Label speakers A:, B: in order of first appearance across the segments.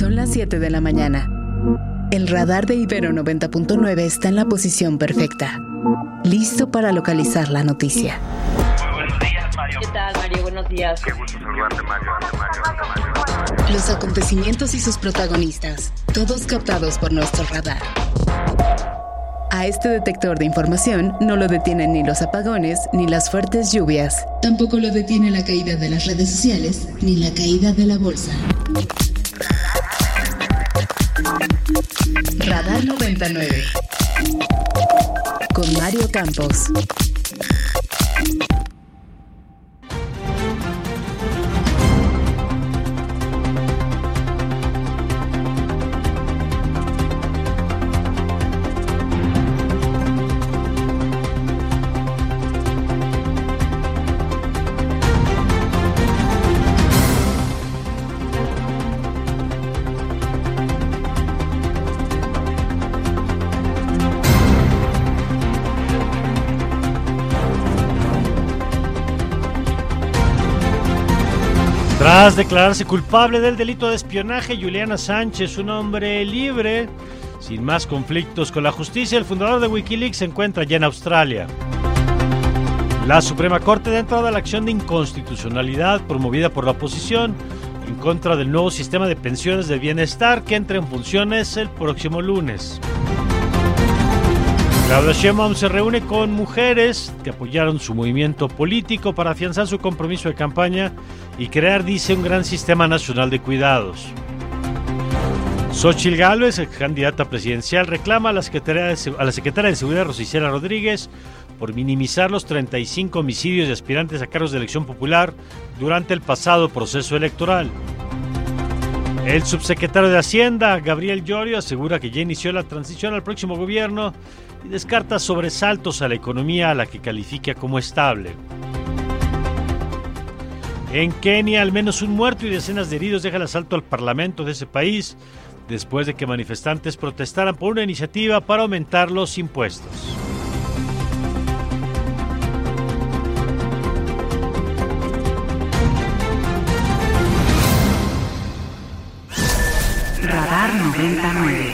A: Son las 7 de la mañana. El radar de Ibero 90.9 está en la posición perfecta, listo para localizar la noticia.
B: Muy buenos días, Mario.
C: ¿Qué tal, Mario? Buenos días.
B: Qué gusto saludarte, Mario.
A: Los acontecimientos y sus protagonistas, todos captados por nuestro radar. A este detector de información no lo detienen ni los apagones ni las fuertes lluvias. Tampoco lo detiene la caída de las redes sociales ni la caída de la bolsa. Radar 99 con Mario Campos.
D: Tras declararse culpable del delito de espionaje, Julian Assange, un hombre libre, sin más conflictos con la justicia. El fundador de Wikileaks se encuentra ya en Australia. La Suprema Corte da entrada a la acción de inconstitucionalidad promovida por la oposición en contra del nuevo sistema de pensiones de bienestar que entra en funciones el próximo lunes. Claudia Sheinbaum se reúne con mujeres que apoyaron su movimiento político para afianzar su compromiso de campaña y crear, dice, un gran sistema nacional de cuidados. Xóchitl Gálvez, candidata presidencial, reclama a la secretaria de Seguridad, Rosa Isela Rodríguez, por minimizar los 35 homicidios de aspirantes a cargos de elección popular durante el pasado proceso electoral. El subsecretario de Hacienda, Gabriel Llorio, asegura que ya inició la transición al próximo gobierno y descarta sobresaltos a la economía, a la que califica como estable. En Kenia, al menos un muerto y decenas de heridos deja el asalto al parlamento de ese país después de que manifestantes protestaran por una iniciativa para aumentar los impuestos.
A: Radar 99.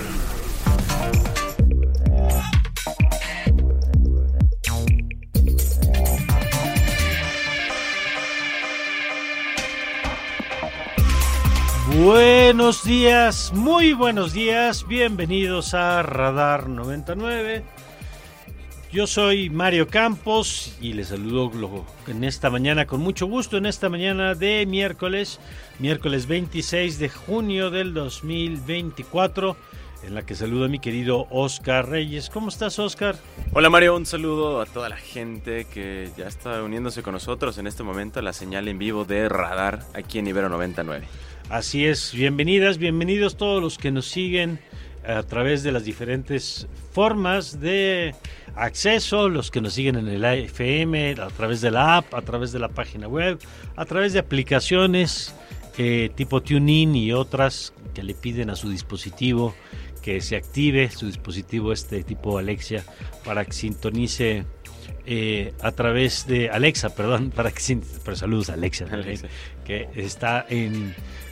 D: Buenos días, muy buenos días, bienvenidos a Radar 99. Yo soy Mario Campos y les saludo en esta mañana con mucho gusto, en esta mañana de miércoles 26 de junio del 2024, en la que saludo a mi querido Oscar Reyes. ¿Cómo estás, Oscar?
E: Hola, Mario, un saludo a toda la gente que ya está uniéndose con nosotros en este momento a la señal en vivo de Radar aquí en Ibero 99.
D: Así es, bienvenidos todos los que nos siguen a través de las diferentes formas de acceso, los que nos siguen en el FM, a través de la app, a través de la página web, a través de aplicaciones tipo TuneIn y otras que le piden a su dispositivo que se active su dispositivo tipo Alexia para que sintonice a través de Alexa, pero saludos a Alexa, que está en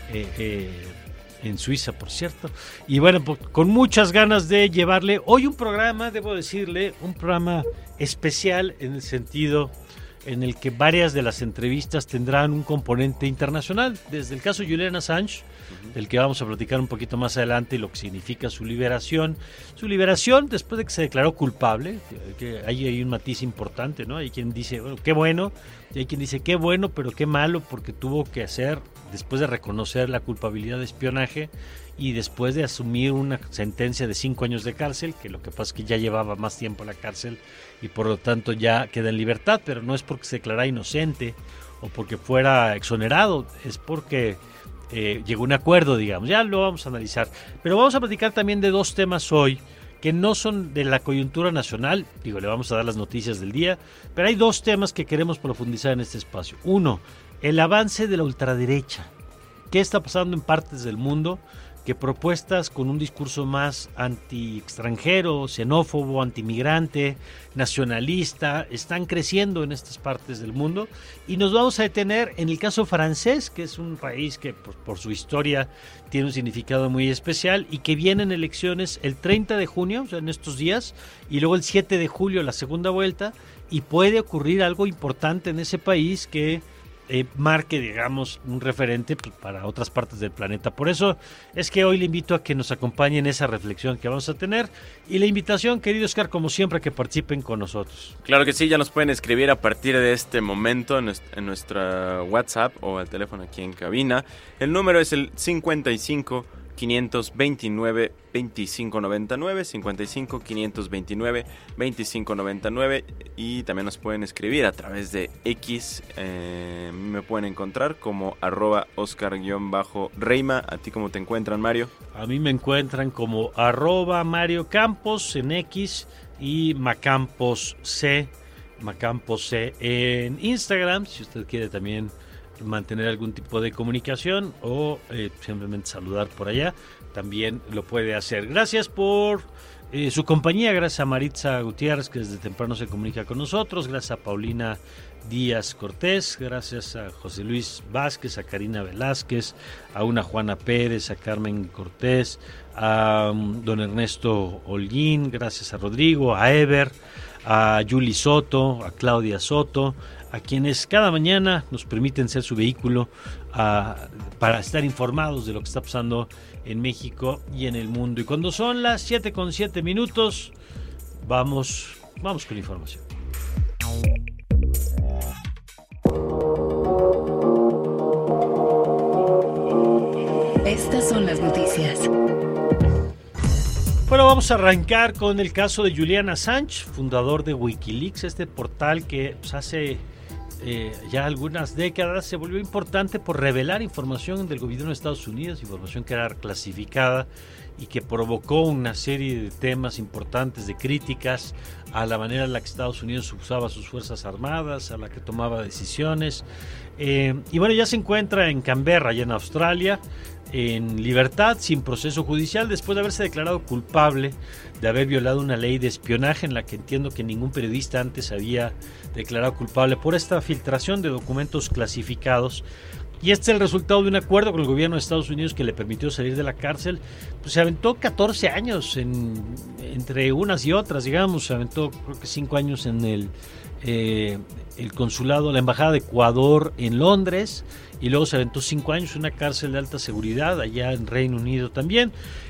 D: Suiza, por cierto. Y bueno, pues, con muchas ganas de llevarle hoy un programa, debo decirle, un programa especial en el sentido en el que varias de las entrevistas tendrán un componente internacional, desde el caso de Julian Assange, del que vamos a platicar un poquito más adelante, y lo que significa su liberación después de que se declaró culpable, que hay un matiz importante, ¿no? Hay quien dice, bueno, qué bueno, y hay quien dice, qué bueno, pero qué malo, porque tuvo que hacer, después de reconocer la culpabilidad de espionaje y después de asumir una sentencia de 5 años de cárcel, que lo que pasa es que ya llevaba más tiempo en la cárcel y por lo tanto ya queda en libertad, pero no es porque se declarara inocente o porque fuera exonerado, es porque llegó a un acuerdo, digamos. Ya lo vamos a analizar, pero vamos a platicar también de dos temas hoy que no son de la coyuntura nacional, le vamos a dar las noticias del día, pero hay dos temas que queremos profundizar en este espacio. Uno, el avance de la ultraderecha. ¿Qué está pasando en partes del mundo que propuestas con un discurso más anti-extranjero, xenófobo, antimigrante, nacionalista, están creciendo en estas partes del mundo. Y nos vamos a detener en el caso francés, que es un país que por su historia tiene un significado muy especial y que vienen elecciones el 30 de junio, o sea, en estos días, y luego el 7 de julio la segunda vuelta, y puede ocurrir algo importante en ese país que marque, digamos, un referente para otras partes del planeta. Por eso es que hoy le invito a que nos acompañe en esa reflexión que vamos a tener, y la invitación, querido Oscar, como siempre, a que participen con nosotros.
E: Claro que sí, ya nos pueden escribir a partir de este momento en nuestra WhatsApp o al teléfono aquí en cabina. El número es el 55 529 2599, 55 529 2599, y también nos pueden escribir a través de X. Me pueden encontrar como @Oscar_Reima. ¿A ti cómo te encuentran, Mario?
D: A mí me encuentran como @Mario Campos en X y Macampos C en Instagram, si usted quiere también mantener algún tipo de comunicación o simplemente saludar por allá, también lo puede hacer. Gracias por su compañía, gracias a Maritza Gutiérrez, que desde temprano se comunica con nosotros, gracias a Paulina Díaz Cortés, gracias a José Luis Vázquez, a Karina Velázquez, a una Juana Pérez, a Carmen Cortés, a don Ernesto Holguín, gracias a Rodrigo, a Ever, a Yuli Soto, a Claudia Soto, a quienes cada mañana nos permiten ser su vehículo para estar informados de lo que está pasando en México y en el mundo. Y cuando son las 7:07, vamos con la información.
A: Estas son las noticias.
D: Bueno, vamos a arrancar con el caso de Julian Assange, fundador de Wikileaks, este portal que hace ya algunas décadas se volvió importante por revelar información del gobierno de Estados Unidos, información que era clasificada y que provocó una serie de temas importantes de críticas a la manera en la que Estados Unidos usaba sus fuerzas armadas, a la que tomaba decisiones. Y bueno, ya se encuentra en Canberra, allá en Australia, en libertad, sin proceso judicial, después de haberse declarado culpable de haber violado una ley de espionaje en la que entiendo que ningún periodista antes había declarado culpable por esta filtración de documentos clasificados. Y este es el resultado de un acuerdo con el gobierno de Estados Unidos que le permitió salir de la cárcel. Pues se aventó 14 años entre unas y otras, digamos. Se aventó creo que 5 años en el consulado, la embajada de Ecuador en Londres, y luego se aventó 5 años en una cárcel de alta seguridad allá en Reino Unido también.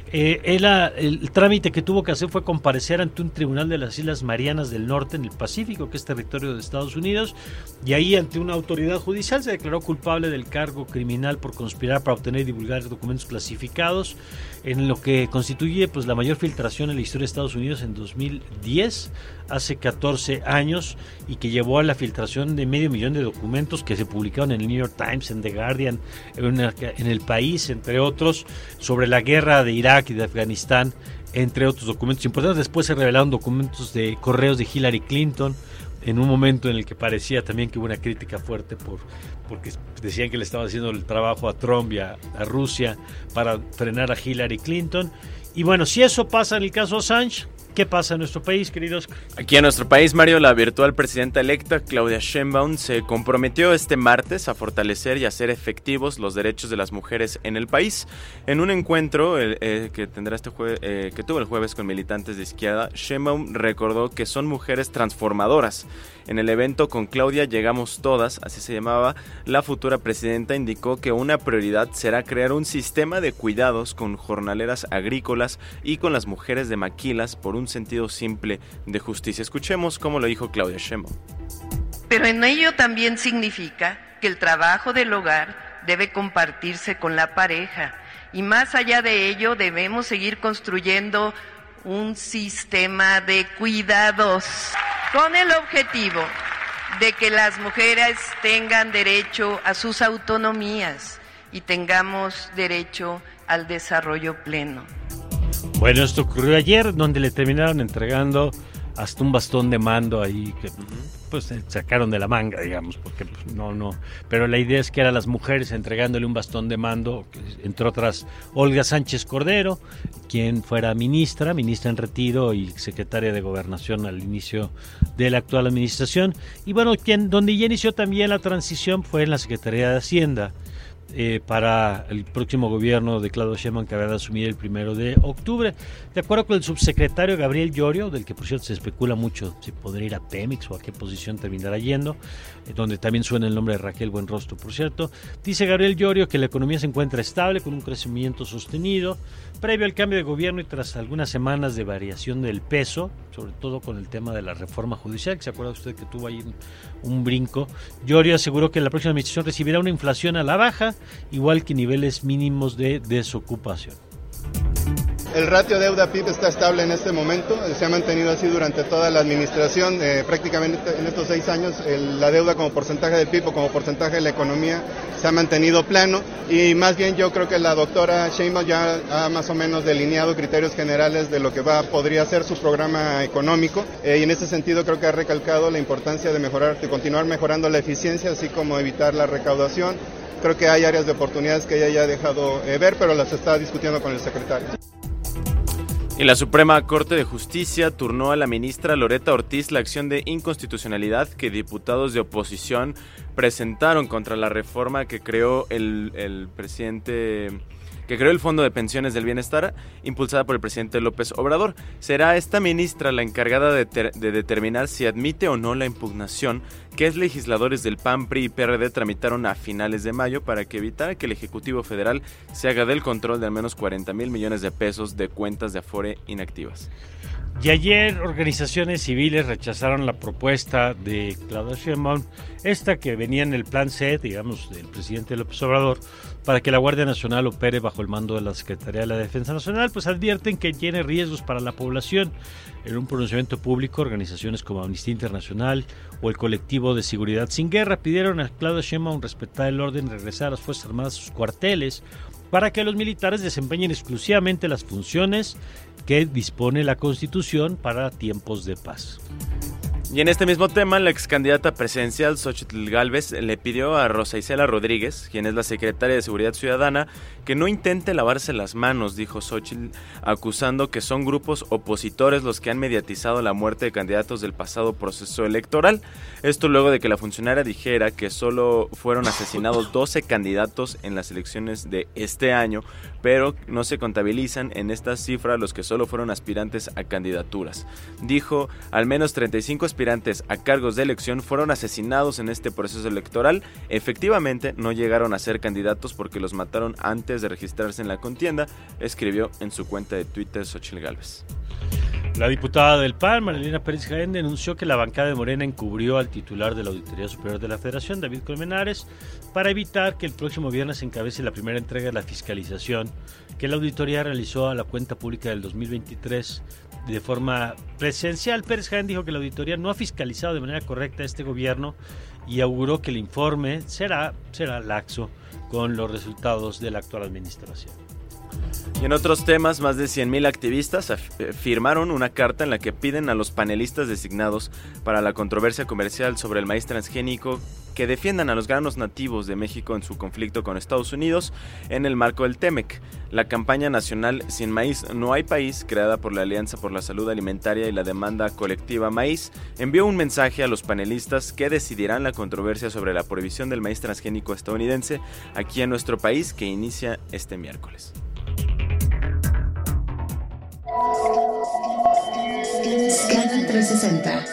D: El trámite que tuvo que hacer fue comparecer ante un tribunal de las Islas Marianas del Norte en el Pacífico, que es territorio de Estados Unidos, y ahí ante una autoridad judicial se declaró culpable del cargo criminal por conspirar para obtener y divulgar documentos clasificados, en lo que constituye pues la mayor filtración en la historia de Estados Unidos en 2010, hace 14 años, y que llevó a la filtración de 500,000 de documentos que se publicaron en el New York Times, en The Guardian, en El País, entre otros, sobre la guerra de Irak y de Afganistán, entre otros documentos importantes. Después se revelaron documentos de correos de Hillary Clinton, en un momento en el que parecía también que hubo una crítica fuerte porque decían que le estaban haciendo el trabajo a Trump y a Rusia para frenar a Hillary Clinton. Y bueno, si eso pasa en el caso Assange, ¿qué pasa en nuestro país, queridos?
E: Aquí en nuestro país, Mario, la virtual presidenta electa, Claudia Sheinbaum, se comprometió este martes a fortalecer y hacer efectivos los derechos de las mujeres en el país. En un encuentro que tuvo el jueves con militantes de izquierda, Sheinbaum recordó que son mujeres transformadoras. En el evento Con Claudia Llegamos Todas, así se llamaba, la futura presidenta indicó que una prioridad será crear un sistema de cuidados con jornaleras agrícolas y con las mujeres de maquilas por un sentido simple de justicia. Escuchemos cómo lo dijo Claudia Sheinbaum.
C: Pero en ello también significa que el trabajo del hogar debe compartirse con la pareja, y más allá de ello debemos seguir construyendo un sistema de cuidados con el objetivo de que las mujeres tengan derecho a sus autonomías y tengamos derecho al desarrollo pleno.
D: Bueno, esto ocurrió ayer, donde le terminaron entregando hasta un bastón de mando ahí, que pues se sacaron de la manga, digamos, porque pues, no. Pero la idea es que eran las mujeres entregándole un bastón de mando, entre otras Olga Sánchez Cordero, quien fuera ministra en retiro y secretaria de Gobernación al inicio de la actual administración. Y bueno, donde ya inició también la transición fue en la Secretaría de Hacienda. Para el próximo gobierno de Claudia Sheinbaum, que habrá de asumir el 1 de octubre. De acuerdo con el subsecretario Gabriel Llorio, del que por cierto se especula mucho si podría ir a Pemex o a qué posición terminará yendo, donde también suena el nombre de Raquel Buenrostro, por cierto, dice Gabriel Llorio que la economía se encuentra estable, con un crecimiento sostenido, previo al cambio de gobierno y tras algunas semanas de variación del peso, sobre todo con el tema de la reforma judicial, que se acuerda usted que tuvo ahí un brinco. Llorio aseguró que la próxima administración recibirá una inflación a la baja, igual que niveles mínimos de desocupación.
F: El ratio deuda-PIB está estable en este momento, se ha mantenido así durante toda la administración, prácticamente en estos 6 años la deuda como porcentaje del PIB o como porcentaje de la economía se ha mantenido plano y más bien yo creo que la doctora Sheinbaum ya ha más o menos delineado criterios generales de lo que podría ser su programa económico y en ese sentido creo que ha recalcado la importancia de continuar mejorando la eficiencia así como evitar la recaudación. Creo que hay áreas de oportunidades que ella ya ha dejado ver, pero las está discutiendo con el secretario.
E: Y la Suprema Corte de Justicia turnó a la ministra Loretta Ortiz la acción de inconstitucionalidad que diputados de oposición presentaron contra la reforma que creó el Fondo de Pensiones del Bienestar, impulsada por el presidente López Obrador. Será esta ministra la encargada de determinar si admite o no la impugnación que legisladores del PAN, PRI y PRD tramitaron a finales de mayo para evitar que el Ejecutivo Federal se haga del control de al menos 40,000 millones de pesos de cuentas de Afore inactivas.
D: Y ayer organizaciones civiles rechazaron la propuesta de Claudia Sheinbaum, esta que venía en el plan C, digamos, del presidente López Obrador, para que la Guardia Nacional opere bajo el mando de la Secretaría de la Defensa Nacional, pues advierten que tiene riesgos para la población. En un pronunciamiento público, organizaciones como Amnistía Internacional o el colectivo de Seguridad Sin Guerra pidieron a Claudia Sheinbaum respetar el orden, regresar a las Fuerzas Armadas a sus cuarteles, para que los militares desempeñen exclusivamente las funciones que dispone la Constitución para tiempos de paz.
E: Y en este mismo tema, la ex candidata presidencial Xóchitl Gálvez le pidió a Rosa Isela Rodríguez, quien es la secretaria de Seguridad Ciudadana, que no intente lavarse las manos, dijo Xóchitl, acusando que son grupos opositores los que han mediatizado la muerte de candidatos del pasado proceso electoral. Esto luego de que la funcionaria dijera que solo fueron asesinados 12 candidatos en las elecciones de este año, pero no se contabilizan en esta cifra los que solo fueron aspirantes a candidaturas. Dijo, al menos 35 aspirantes a cargos de elección fueron asesinados en este proceso electoral. Efectivamente, no llegaron a ser candidatos porque los mataron antes de registrarse en la contienda, escribió en su cuenta de Twitter Xóchitl Gálvez.
D: La diputada del PAN, Marilena Pérez Jaén, denunció que la bancada de Morena encubrió al titular de la Auditoría Superior de la Federación, David Colmenares, para evitar que el próximo viernes se encabece la primera entrega de la fiscalización que la auditoría realizó a la cuenta pública del 2023 de forma presencial. Pérez Jaén dijo que la auditoría no ha fiscalizado de manera correcta a este gobierno y auguró que el informe será laxo con los resultados de la actual administración.
E: Y en otros temas, más de 100,000 activistas firmaron una carta en la que piden a los panelistas designados para la controversia comercial sobre el maíz transgénico que defiendan a los granos nativos de México en su conflicto con Estados Unidos en el marco del TEMEC. La campaña nacional Sin Maíz No Hay País, creada por la Alianza por la Salud Alimentaria y la Demanda Colectiva Maíz, envió un mensaje a los panelistas que decidirán la controversia sobre la prohibición del maíz transgénico estadounidense aquí en nuestro país, que inicia este miércoles.
A: Scanner 360.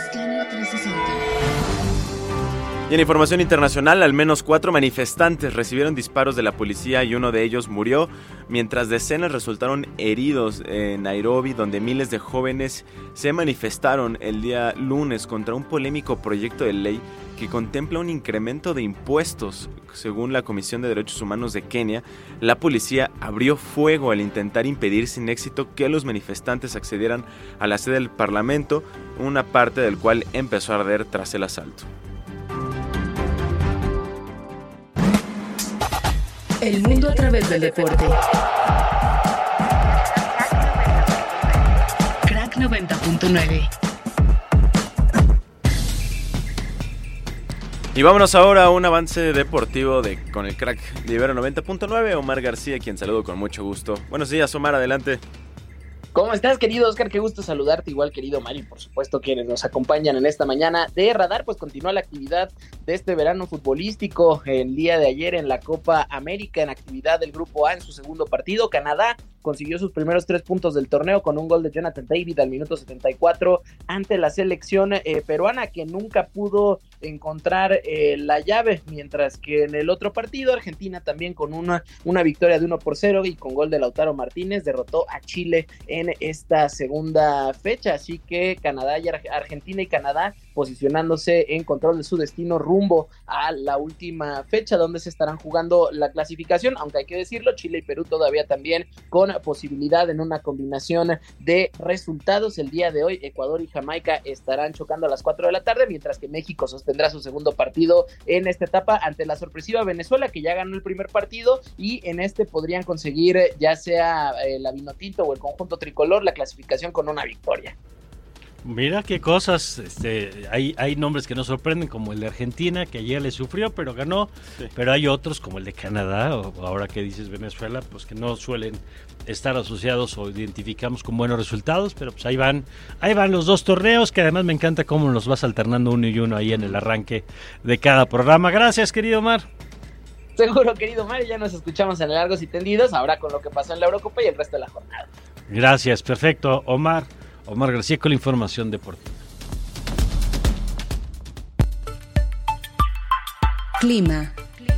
E: Y en información internacional, al menos 4 manifestantes recibieron disparos de la policía y uno de ellos murió, mientras decenas resultaron heridos en Nairobi, donde miles de jóvenes se manifestaron el día lunes contra un polémico proyecto de ley que contempla un incremento de impuestos. Según la Comisión de Derechos Humanos de Kenia, la policía abrió fuego al intentar impedir sin éxito que los manifestantes accedieran a la sede del Parlamento, una parte del cual empezó a arder tras el asalto.
A: El mundo a través del deporte. Crack 90.9.
E: Y vámonos ahora a un avance deportivo con el crack de Ibero 90.9, Omar García, quien saludo con mucho gusto. Buenos días, Omar, adelante.
G: ¿Cómo estás, querido Oscar? Qué gusto saludarte, igual querido Mario, y por supuesto quienes nos acompañan en esta mañana de Radar. Pues continúa la actividad de este verano futbolístico. El día de ayer en la Copa América, en actividad del Grupo A en su segundo partido, Canadá consiguió sus primeros 3 puntos del torneo con un gol de Jonathan David al minuto 74 ante la selección peruana, que nunca pudo encontrar la llave, mientras que en el otro partido Argentina también con una victoria de 1-0 y con gol de Lautaro Martínez derrotó a Chile en esta segunda fecha. Así que Canadá y Argentina y Canadá posicionándose en control de su destino rumbo a la última fecha donde se estarán jugando la clasificación, aunque hay que decirlo, Chile y Perú todavía también con posibilidad en una combinación de resultados. El día de hoy Ecuador y Jamaica estarán chocando a las 4 de la tarde, mientras que México sostendrá su segundo partido en esta etapa ante la sorpresiva Venezuela, que ya ganó el primer partido, y en este podrían conseguir ya sea la Vinotinto o el conjunto tricolor la clasificación con una victoria.
D: Mira qué cosas, hay nombres que nos sorprenden, como el de Argentina, que ayer le sufrió, pero ganó, sí. Pero hay otros, como el de Canadá, o ahora que dices Venezuela, pues que no suelen estar asociados o identificamos con buenos resultados, pero pues ahí van los dos torneos, que además me encanta cómo los vas alternando uno y uno ahí en el arranque de cada programa. Gracias, querido Omar.
G: Seguro, querido Mario, ya nos escuchamos en Largos y Tendidos, ahora con lo que pasó en la Eurocopa y el resto de la jornada.
D: Gracias, perfecto, Omar García con la información deportiva.
A: Clima.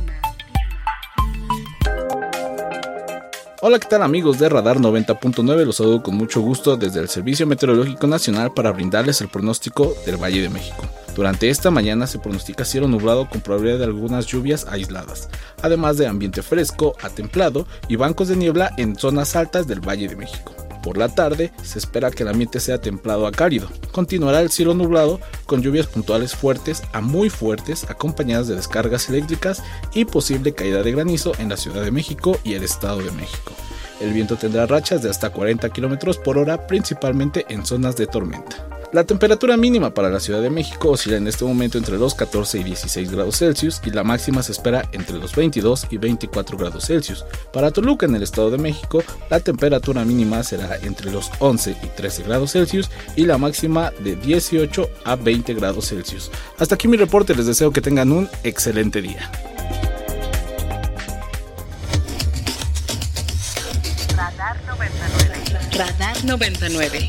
H: Hola, ¿qué tal amigos de Radar 90.9? Los saludo con mucho gusto desde el Servicio Meteorológico Nacional para brindarles el pronóstico del Valle de México. Durante esta mañana se pronostica cielo nublado con probabilidad de algunas lluvias aisladas, además de ambiente fresco a templado y bancos de niebla en zonas altas del Valle de México. Por la tarde se espera que el ambiente sea templado a cálido. Continuará el cielo nublado con lluvias puntuales fuertes a muy fuertes acompañadas de descargas eléctricas y posible caída de granizo en la Ciudad de México y el Estado de México. El viento tendrá rachas de hasta 40 km por hora, principalmente en zonas de tormenta. La temperatura mínima para la Ciudad de México oscila en este momento entre los 14 y 16 grados Celsius y la máxima se espera entre los 22 y 24 grados Celsius. Para Toluca, en el Estado de México, la temperatura mínima será entre los 11 y 13 grados Celsius y la máxima de 18 a 20 grados Celsius. Hasta aquí mi reporte, les deseo que tengan un excelente día.
A: Radar 99. Radar 99.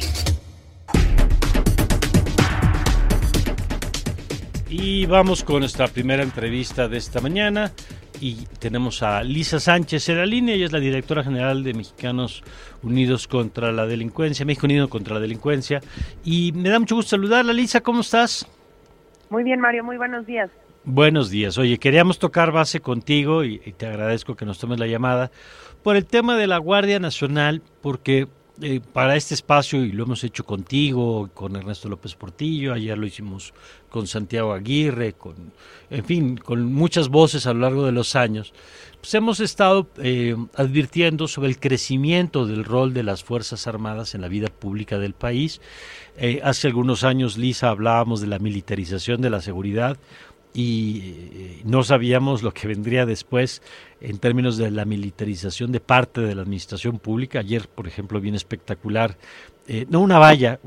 D: Y vamos con nuestra primera entrevista de esta mañana y tenemos a Lisa Sánchez en la línea. Ella es la directora general de Mexicanos Unidos contra la Delincuencia, México Unido contra la Delincuencia, y me da mucho gusto saludarla. Lisa, ¿cómo estás?
I: Muy bien, Mario, muy buenos días.
D: Buenos días. Oye, queríamos tocar base contigo y te agradezco que nos tomes la llamada por el tema de la Guardia Nacional, porque para este espacio, y lo hemos hecho contigo, con Ernesto López Portillo, ayer lo hicimos con Santiago Aguirre, con muchas voces a lo largo de los años, pues hemos estado advirtiendo sobre el crecimiento del rol de las Fuerzas Armadas en la vida pública del país. Hace algunos años, Lisa, hablábamos de la militarización de la seguridad, y no sabíamos lo que vendría después en términos de la militarización de parte de la administración pública. Ayer, por ejemplo, bien espectacular, una valla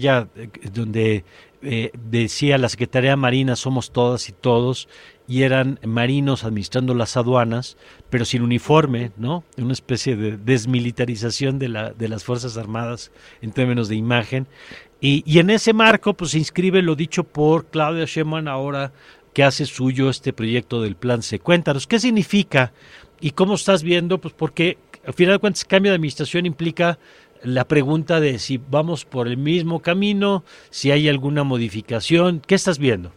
D: donde decía la Secretaría de Marina somos todas y todos, y eran marinos administrando las aduanas, pero sin uniforme, ¿no? Una especie de desmilitarización de las Fuerzas Armadas en términos de imagen. Y en ese marco pues se inscribe lo dicho por Claudia Sheinbaum ahora, que hace suyo este proyecto del Plan C. Cuéntanos, ¿qué significa y cómo estás viendo? Pues porque al final de cuentas cambio de administración implica la pregunta de si vamos por el mismo camino, si hay alguna modificación. ¿Qué estás viendo?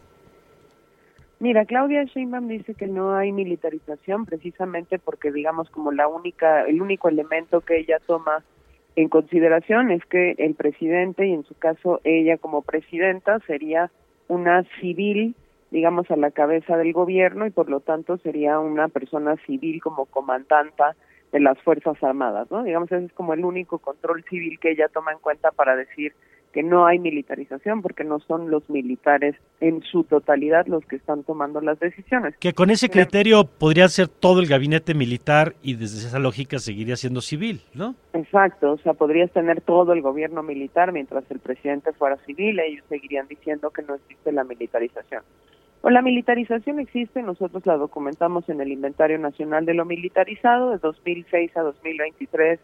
I: Mira, Claudia Sheinbaum dice que no hay militarización precisamente porque, digamos, como el único elemento que ella toma en consideración es que el presidente, y en su caso ella como presidenta, sería una civil, digamos, a la cabeza del gobierno, y por lo tanto sería una persona civil como comandanta de las Fuerzas Armadas, ¿no? Digamos, ese es como el único control civil que ella toma en cuenta para decir que no hay militarización, porque no son los militares en su totalidad los que están tomando las decisiones.
D: Que con ese criterio podría ser todo el gabinete militar y desde esa lógica seguiría siendo civil, ¿no?
I: Exacto, o sea, podrías tener todo el gobierno militar mientras el presidente fuera civil, ellos seguirían diciendo que no existe la militarización. O la militarización existe, nosotros la documentamos en el Inventario Nacional de lo Militarizado, de 2006 a 2023,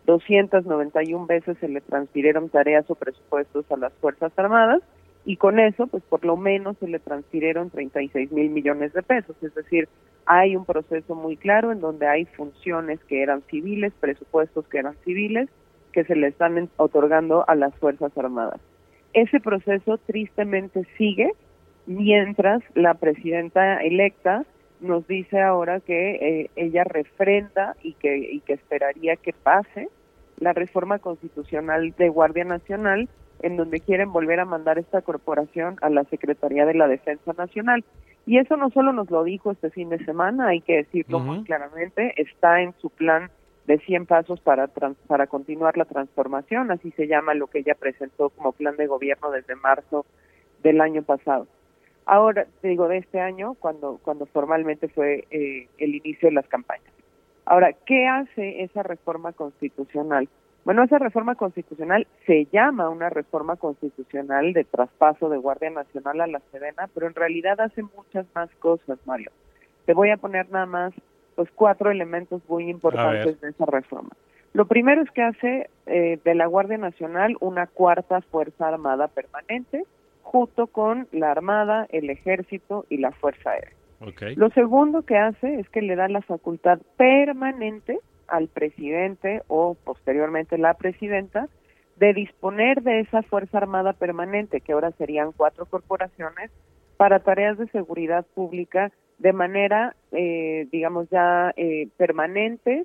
I: 291 veces se le transfirieron tareas o presupuestos a las Fuerzas Armadas, y con eso, pues por lo menos se le transfirieron 36,000 millones de pesos, es decir, hay un proceso muy claro en donde hay funciones que eran civiles, presupuestos que eran civiles, que se le están otorgando a las Fuerzas Armadas. Ese proceso tristemente sigue, mientras la presidenta electa nos dice ahora que ella refrenda y que esperaría que pase la reforma constitucional de Guardia Nacional, en donde quieren volver a mandar esta corporación a la Secretaría de la Defensa Nacional. Y eso no solo nos lo dijo este fin de semana, hay que decirlo muy claramente, está en su plan de 100 pasos para continuar la transformación, así se llama lo que ella presentó como plan de gobierno desde marzo del año pasado. Ahora, digo, de este año, cuando formalmente fue el inicio de las campañas. Ahora, ¿qué hace esa reforma constitucional? Bueno, esa reforma constitucional se llama una reforma constitucional de traspaso de Guardia Nacional a la Sedena, pero en realidad hace muchas más cosas, Mario. Te voy a poner nada más pues 4 elementos muy importantes de esa reforma. Lo primero es que hace de la Guardia Nacional una 4ª Fuerza Armada permanente, junto con la Armada, el Ejército y la Fuerza Aérea.
D: Okay.
I: Lo segundo que hace es que le da la facultad permanente al presidente o posteriormente la presidenta de disponer de esa Fuerza Armada permanente, que ahora serían 4 corporaciones, para tareas de seguridad pública de manera, digamos ya permanente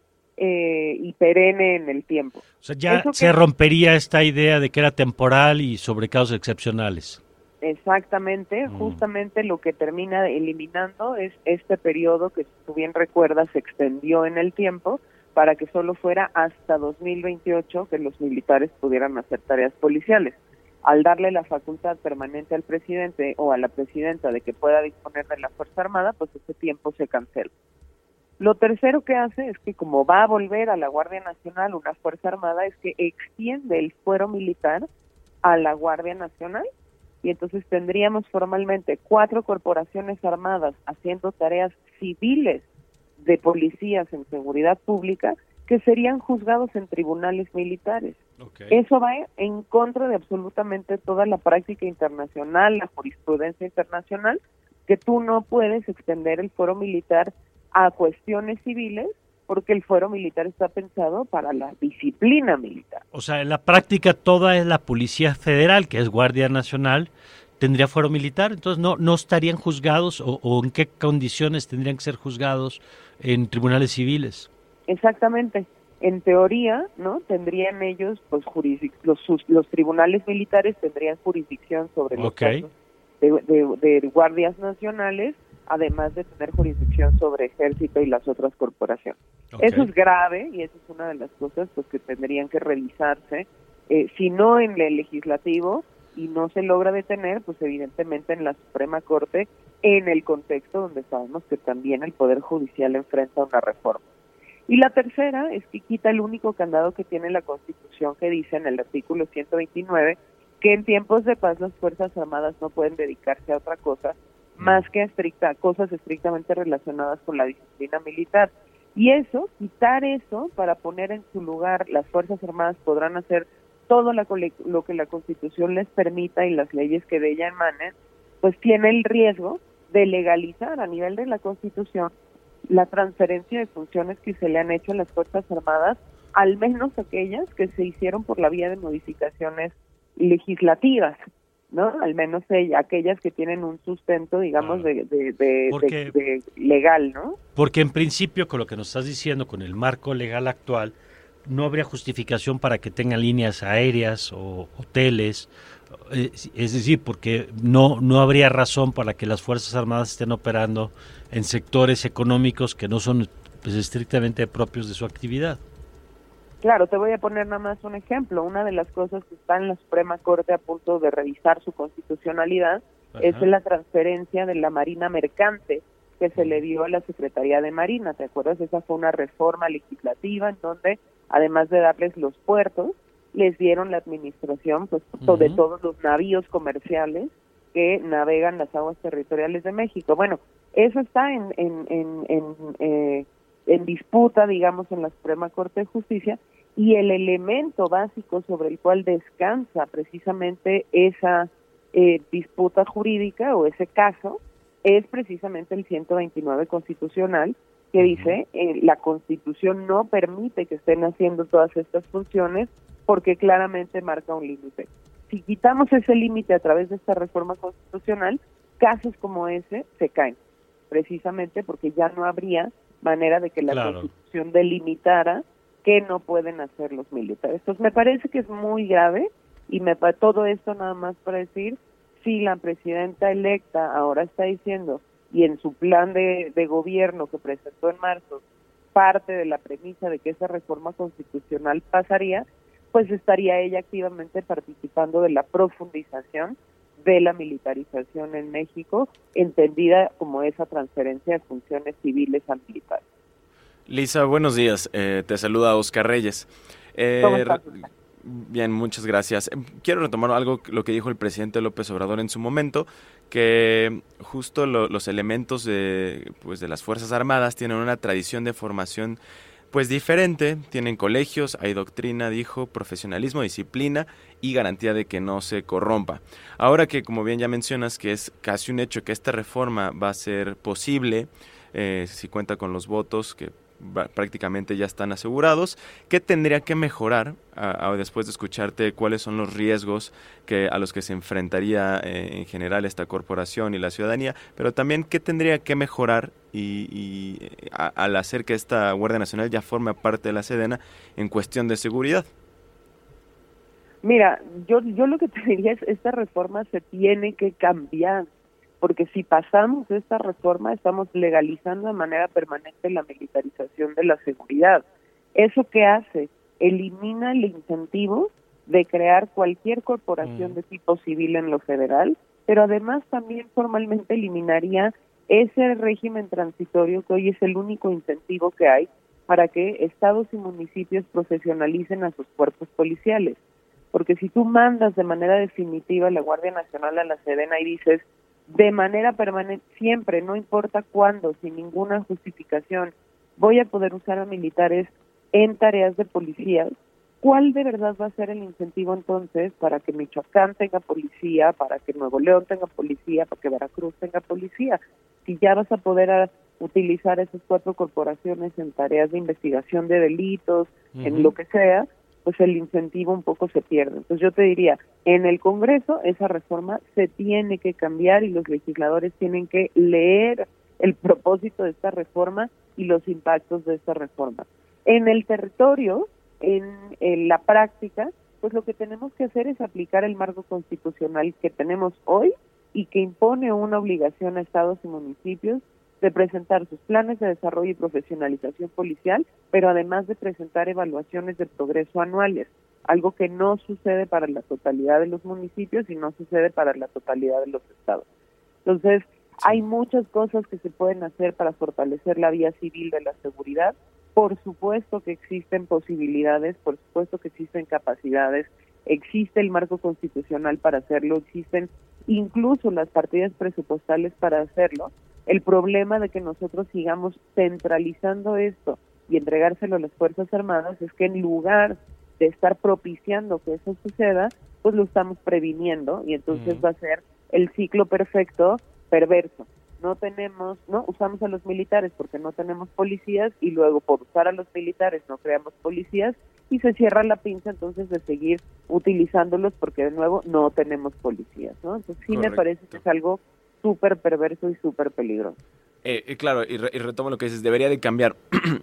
I: y perenne en el tiempo.
D: O sea, ya se rompería esta idea de que era temporal y sobre casos excepcionales.
I: Exactamente, justamente lo que termina eliminando es este periodo que, si tú bien recuerdas, se extendió en el tiempo para que solo fuera hasta 2028 que los militares pudieran hacer tareas policiales. Al darle la facultad permanente al presidente o a la presidenta de que pueda disponer de la Fuerza Armada, pues ese tiempo se cancela. Lo tercero que hace es que, como va a volver a la Guardia Nacional una Fuerza Armada, es que extiende el fuero militar a la Guardia Nacional, y entonces tendríamos formalmente 4 corporaciones armadas haciendo tareas civiles de policías en seguridad pública que serían juzgados en tribunales militares. Okay. Eso va en contra de absolutamente toda la práctica internacional, la jurisprudencia internacional, que tú no puedes extender el fuero militar a cuestiones civiles porque el fuero militar está pensado para la disciplina militar.
D: O sea, en la práctica toda es la Policía Federal, que es Guardia Nacional, tendría fuero militar, entonces no estarían juzgados o en qué condiciones tendrían que ser juzgados en tribunales civiles.
I: Exactamente. En teoría, ¿no? Tendrían ellos, pues los tribunales militares tendrían jurisdicción sobre los casos de guardias nacionales, además de tener jurisdicción sobre ejército y las otras corporaciones. Okay. Eso es grave y eso es una de las cosas pues que tendrían que revisarse, si no en el legislativo y no se logra detener, pues evidentemente en la Suprema Corte, en el contexto donde sabemos que también el Poder Judicial enfrenta una reforma. Y la tercera es que quita el único candado que tiene la Constitución, que dice en el artículo 129 que en tiempos de paz las Fuerzas Armadas no pueden dedicarse a otra cosa más que a cosas estrictamente relacionadas con la disciplina militar. Y eso, quitar eso para poner en su lugar, las Fuerzas Armadas podrán hacer todo lo que la Constitución les permita y las leyes que de ella emanen, pues tiene el riesgo de legalizar a nivel de la Constitución la transferencia de funciones que se le han hecho a las Fuerzas Armadas, al menos aquellas que se hicieron por la vía de modificaciones legislativas, ¿no? Al menos aquellas que tienen un sustento, digamos, de legal, ¿no?
D: Porque en principio, con lo que nos estás diciendo, con el marco legal actual, no habría justificación para que tengan líneas aéreas o hoteles, es decir, porque no habría razón para que las Fuerzas Armadas estén operando en sectores económicos que no son pues, estrictamente propios de su actividad.
I: Claro, te voy a poner nada más un ejemplo. Una de las cosas que está en la Suprema Corte a punto de revisar su constitucionalidad es la transferencia de la Marina Mercante que se le dio a la Secretaría de Marina. ¿Te acuerdas? Esa fue una reforma legislativa en donde, además de darles los puertos, les dieron la administración pues de todos los navíos comerciales que navegan las aguas territoriales de México. Bueno, eso está en disputa, digamos, en la Suprema Corte de Justicia, y el elemento básico sobre el cual descansa precisamente esa disputa jurídica o ese caso es precisamente el 129 constitucional, que dice la Constitución no permite que estén haciendo todas estas funciones porque claramente marca un límite. Si quitamos ese límite a través de esta reforma constitucional, casos como ese se caen, precisamente porque ya no habría manera de que la Constitución delimitara que no pueden hacer los militares. Entonces me parece que es muy grave, y todo esto nada más para decir, si la presidenta electa ahora está diciendo, y en su plan de gobierno que presentó en marzo, parte de la premisa de que esa reforma constitucional pasaría, pues estaría ella activamente participando de la profundización de la militarización en México, entendida como esa transferencia de funciones civiles a militares.
E: Lisa, buenos días. Te saluda Oscar Reyes.
I: ¿Cómo estás?
E: Bien, muchas gracias. Quiero retomar lo que dijo el presidente López Obrador en su momento, que justo los elementos de las Fuerzas Armadas tienen una tradición de formación pues diferente, tienen colegios, hay doctrina, dijo, profesionalismo, disciplina y garantía de que no se corrompa. Ahora que, como bien ya mencionas, que es casi un hecho que esta reforma va a ser posible, si cuenta con los votos que prácticamente ya están asegurados, ¿qué tendría que mejorar después de escucharte cuáles son los riesgos a los que se enfrentaría en general esta corporación y la ciudadanía, pero también qué tendría que mejorar y al hacer que esta Guardia Nacional ya forme parte de la Sedena en cuestión de seguridad?
I: Mira, yo lo que te diría es esta reforma se tiene que cambiar, porque si pasamos esta reforma estamos legalizando de manera permanente la militarización de la seguridad. ¿Eso qué hace? Elimina el incentivo de crear cualquier corporación de tipo civil en lo federal, pero además también formalmente eliminaría ese régimen transitorio que hoy es el único incentivo que hay para que estados y municipios profesionalicen a sus cuerpos policiales. Porque si tú mandas de manera definitiva a la Guardia Nacional a la Sedena y dices, de manera permanente, siempre, no importa cuándo, sin ninguna justificación, voy a poder usar a militares en tareas de policías, ¿cuál de verdad va a ser el incentivo entonces para que Michoacán tenga policía, para que Nuevo León tenga policía, para que Veracruz tenga policía? Si ya vas a poder utilizar esas 4 corporaciones en tareas de investigación de delitos, en lo que sea, pues el incentivo un poco se pierde. Entonces yo te diría, en el Congreso esa reforma se tiene que cambiar y los legisladores tienen que leer el propósito de esta reforma y los impactos de esta reforma. En el territorio, en la práctica, pues lo que tenemos que hacer es aplicar el marco constitucional que tenemos hoy y que impone una obligación a estados y municipios de presentar sus planes de desarrollo y profesionalización policial, pero además de presentar evaluaciones de progreso anuales, algo que no sucede para la totalidad de los municipios y no sucede para la totalidad de los estados. Entonces, hay muchas cosas que se pueden hacer para fortalecer la vía civil de la seguridad. Por supuesto que existen posibilidades, por supuesto que existen capacidades, existe el marco constitucional para hacerlo, existen incluso las partidas presupuestales para hacerlo. El problema de que nosotros sigamos centralizando esto y entregárselo a las Fuerzas Armadas es que en lugar de estar propiciando que eso suceda, pues lo estamos previniendo y entonces va a ser el ciclo perfecto perverso. Usamos a los militares porque no tenemos policías y luego por usar a los militares no creamos policías y se cierra la pinza entonces de seguir utilizándolos porque de nuevo no tenemos policías, ¿no? Entonces sí me parece que es algo súper perverso y súper peligroso.
E: Claro, y retomo lo que dices, debería de cambiar.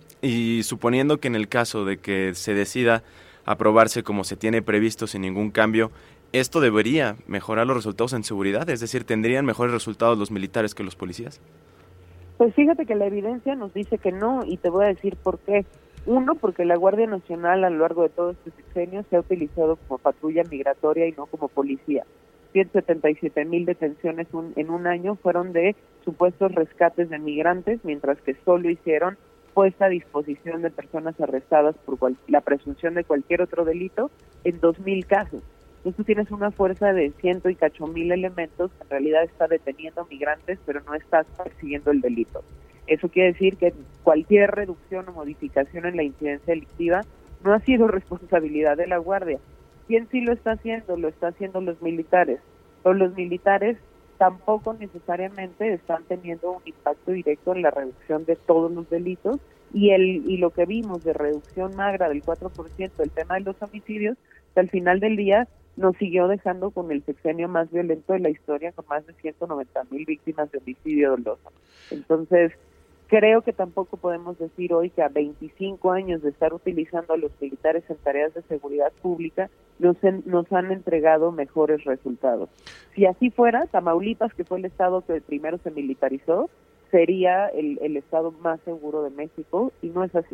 E: Y suponiendo que en el caso de que se decida aprobarse como se tiene previsto sin ningún cambio, ¿esto debería mejorar los resultados en seguridad? Es decir, ¿tendrían mejores resultados los militares que los policías?
I: Pues fíjate que la evidencia nos dice que no, y te voy a decir por qué. Uno, porque la Guardia Nacional a lo largo de todo este sexenio se ha utilizado como patrulla migratoria y no como policía. 177,000 detenciones en un año fueron de supuestos rescates de migrantes, mientras que solo hicieron puesta a disposición de personas arrestadas por la presunción de cualquier otro delito en 2,000 casos. Entonces tú tienes una fuerza de 100 y cacho mil elementos que en realidad está deteniendo migrantes, pero no estás persiguiendo el delito. Eso quiere decir que cualquier reducción o modificación en la incidencia delictiva no ha sido responsabilidad de la Guardia. ¿Quién sí lo está haciendo? Lo está haciendo los militares. Pero los militares tampoco necesariamente están teniendo un impacto directo en la reducción de todos los delitos, y lo que vimos de reducción magra del 4% del tema de los homicidios, que al final del día nos siguió dejando con el sexenio más violento de la historia, con más de 190,000 víctimas de homicidio doloso. Entonces, creo que tampoco podemos decir hoy que a 25 años de estar utilizando a los militares en tareas de seguridad pública, nos han entregado mejores resultados. Si así fuera, Tamaulipas, que fue el estado que primero se militarizó, sería el estado más seguro de México, y no es así.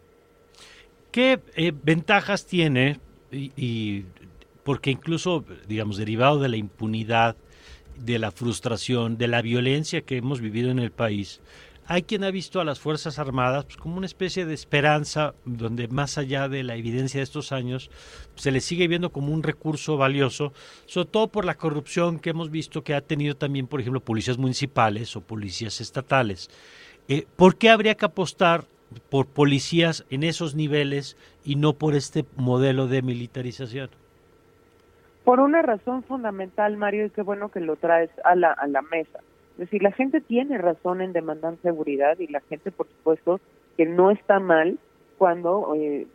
D: ¿Qué ventajas tiene, y porque incluso, digamos, derivado de la impunidad, de la frustración, de la violencia que hemos vivido en el país, hay quien ha visto a las Fuerzas Armadas pues, como una especie de esperanza, donde más allá de la evidencia de estos años, se les sigue viendo como un recurso valioso, sobre todo por la corrupción que hemos visto que ha tenido también, por ejemplo, policías municipales o policías estatales. ¿Por qué habría que apostar por policías en esos niveles y no por este modelo de militarización?
I: Por una razón fundamental, Mario, y qué bueno que lo traes a la mesa. Es decir, la gente tiene razón en demandar seguridad, y la gente, por supuesto, que no está mal cuando,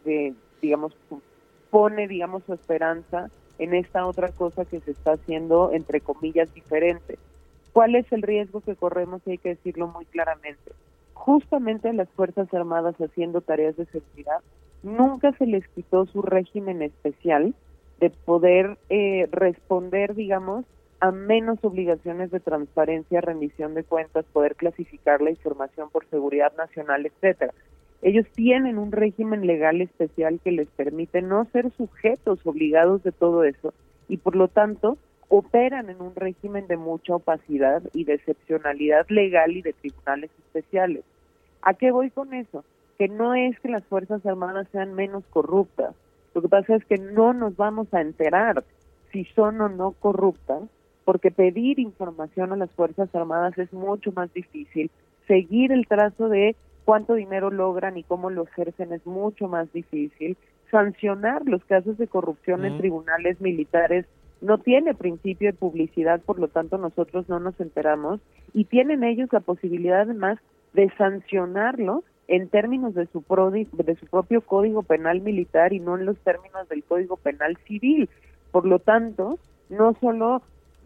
I: pone, su esperanza en esta otra cosa que se está haciendo, entre comillas, diferente. ¿Cuál es el riesgo que corremos? Y hay que decirlo muy claramente. Justamente a las Fuerzas Armadas haciendo tareas de seguridad, nunca se les quitó su régimen especial de poder responder, a menos obligaciones de transparencia, rendición de cuentas, poder clasificar la información por seguridad nacional, etcétera. Ellos tienen un régimen legal especial que les permite no ser sujetos obligados de todo eso, y por lo tanto operan en un régimen de mucha opacidad y de excepcionalidad legal y de tribunales especiales. ¿A qué voy con eso? Que no es que las Fuerzas Armadas sean menos corruptas. Lo que pasa es que no nos vamos a enterar si son o no corruptas, porque pedir información a las Fuerzas Armadas es mucho más difícil, seguir el trazo de cuánto dinero logran y cómo lo ejercen es mucho más difícil, sancionar los casos de corrupción en tribunales militares no tiene principio de publicidad, por lo tanto nosotros no nos enteramos, y tienen ellos la posibilidad además de sancionarlo en términos de su propio Código Penal Militar y no en los términos del Código Penal Civil. Por lo tanto, no solo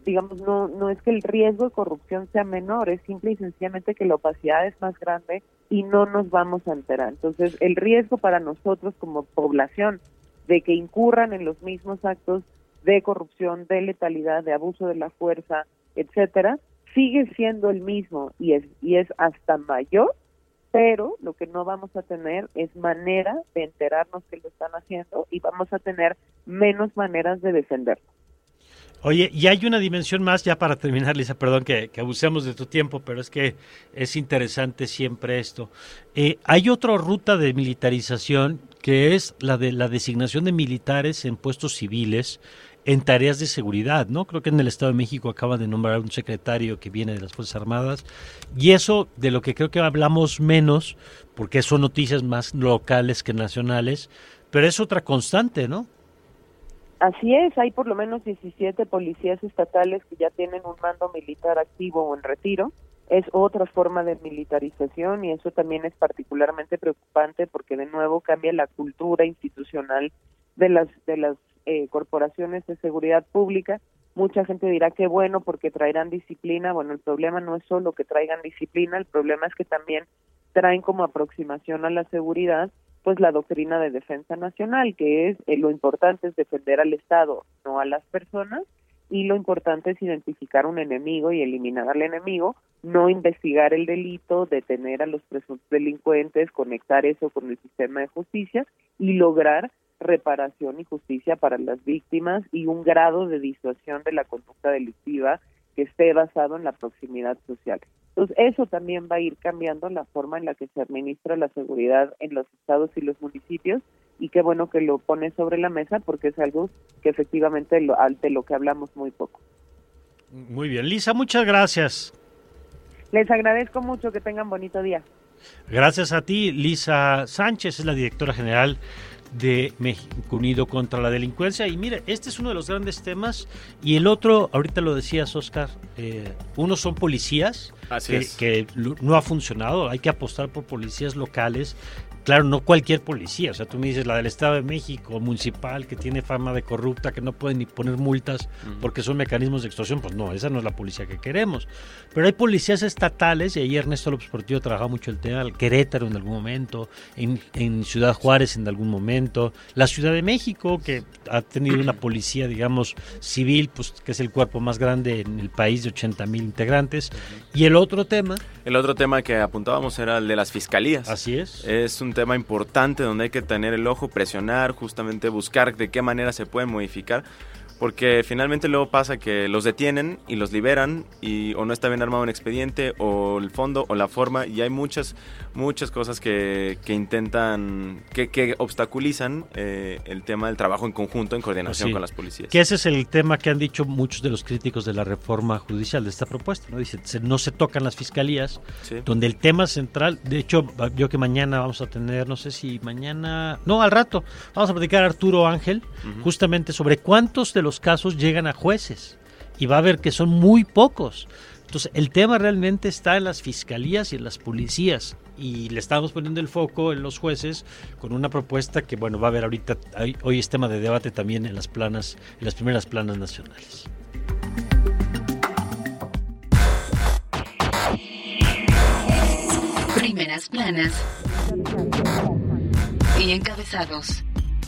I: no es que el riesgo de corrupción sea menor, es simple y sencillamente que la opacidad es más grande y no nos vamos a enterar. Entonces, el riesgo para nosotros como población de que incurran en los mismos actos de corrupción, de letalidad, de abuso de la fuerza, etcétera, sigue siendo el mismo y es hasta mayor, pero lo que no vamos a tener es manera de enterarnos que lo están haciendo, y vamos a tener menos maneras de defenderlo.
D: Oye, y hay una dimensión más, ya para terminar, Lisa, perdón que abusemos de tu tiempo, pero es que es interesante siempre esto. Hay otra ruta de militarización, que es la de la designación de militares en puestos civiles en tareas de seguridad, ¿no? Creo que en el Estado de México acaban de nombrar un secretario que viene de las Fuerzas Armadas, y eso de lo que creo que hablamos menos, porque son noticias más locales que nacionales, pero es otra constante, ¿no?
I: Así es, hay por lo menos 17 policías estatales que ya tienen un mando militar activo o en retiro. Es otra forma de militarización, y eso también es particularmente preocupante porque de nuevo cambia la cultura institucional de las corporaciones de seguridad pública. Mucha gente dirá que bueno porque traerán disciplina. Bueno, el problema no es solo que traigan disciplina, el problema es que también traen como aproximación a la seguridad pues la doctrina de defensa nacional, que es lo importante es defender al Estado, no a las personas, y lo importante es identificar un enemigo y eliminar al enemigo, no investigar el delito, detener a los presuntos delincuentes, conectar eso con el sistema de justicia y lograr reparación y justicia para las víctimas y un grado de disuasión de la conducta delictiva que esté basado en la proximidad social. Entonces, eso también va a ir cambiando la forma en la que se administra la seguridad en los estados y los municipios, y qué bueno que lo pone sobre la mesa porque es algo que efectivamente de lo que hablamos muy poco.
D: Muy bien, Lisa, muchas gracias.
I: Les agradezco mucho, que tengan bonito día.
D: Gracias a ti, Lisa Sánchez, es la directora general de México Unido contra la Delincuencia. Y mire, este es uno de los grandes temas, y el otro, ahorita lo decías, Oscar, unos son policías, que no ha funcionado, hay que apostar por policías locales. Claro, no cualquier policía, o sea, tú me dices la del Estado de México, municipal, que tiene fama de corrupta, que no puede ni poner multas porque son mecanismos de extorsión, pues no, esa no es la policía que queremos. Pero hay policías estatales, y ahí Ernesto López Portillo trabajaba mucho el tema, el Querétaro en algún momento, en Ciudad Juárez en algún momento, la Ciudad de México, que ha tenido una policía, digamos, civil, pues que es el cuerpo más grande en el país, de 80,000 integrantes. Y el otro tema que
E: apuntábamos era el de las fiscalías.
D: Así es.
E: Es un tema importante donde hay que tener el ojo, presionar, justamente buscar de qué manera se pueden modificar, porque finalmente luego pasa que los detienen y los liberan, y o no está bien armado un expediente, o el fondo, o la forma, y hay muchas cosas que intentan, que obstaculizan el tema del trabajo en conjunto, en coordinación con las policías.
D: Que ese es el tema que han dicho muchos de los críticos de la reforma judicial de esta propuesta, ¿no? Dice, no se tocan las fiscalías, donde el tema central, de hecho, yo que mañana vamos a tener, al rato, vamos a platicar a Arturo Ángel, justamente sobre cuántos de los casos llegan a jueces, y va a ver que son muy pocos. Entonces, el tema realmente está en las fiscalías y en las policías, y le estamos poniendo el foco en los jueces con una propuesta que, bueno, va a haber ahorita, hoy es tema de debate también en las primeras planas nacionales.
A: Primeras planas y encabezados.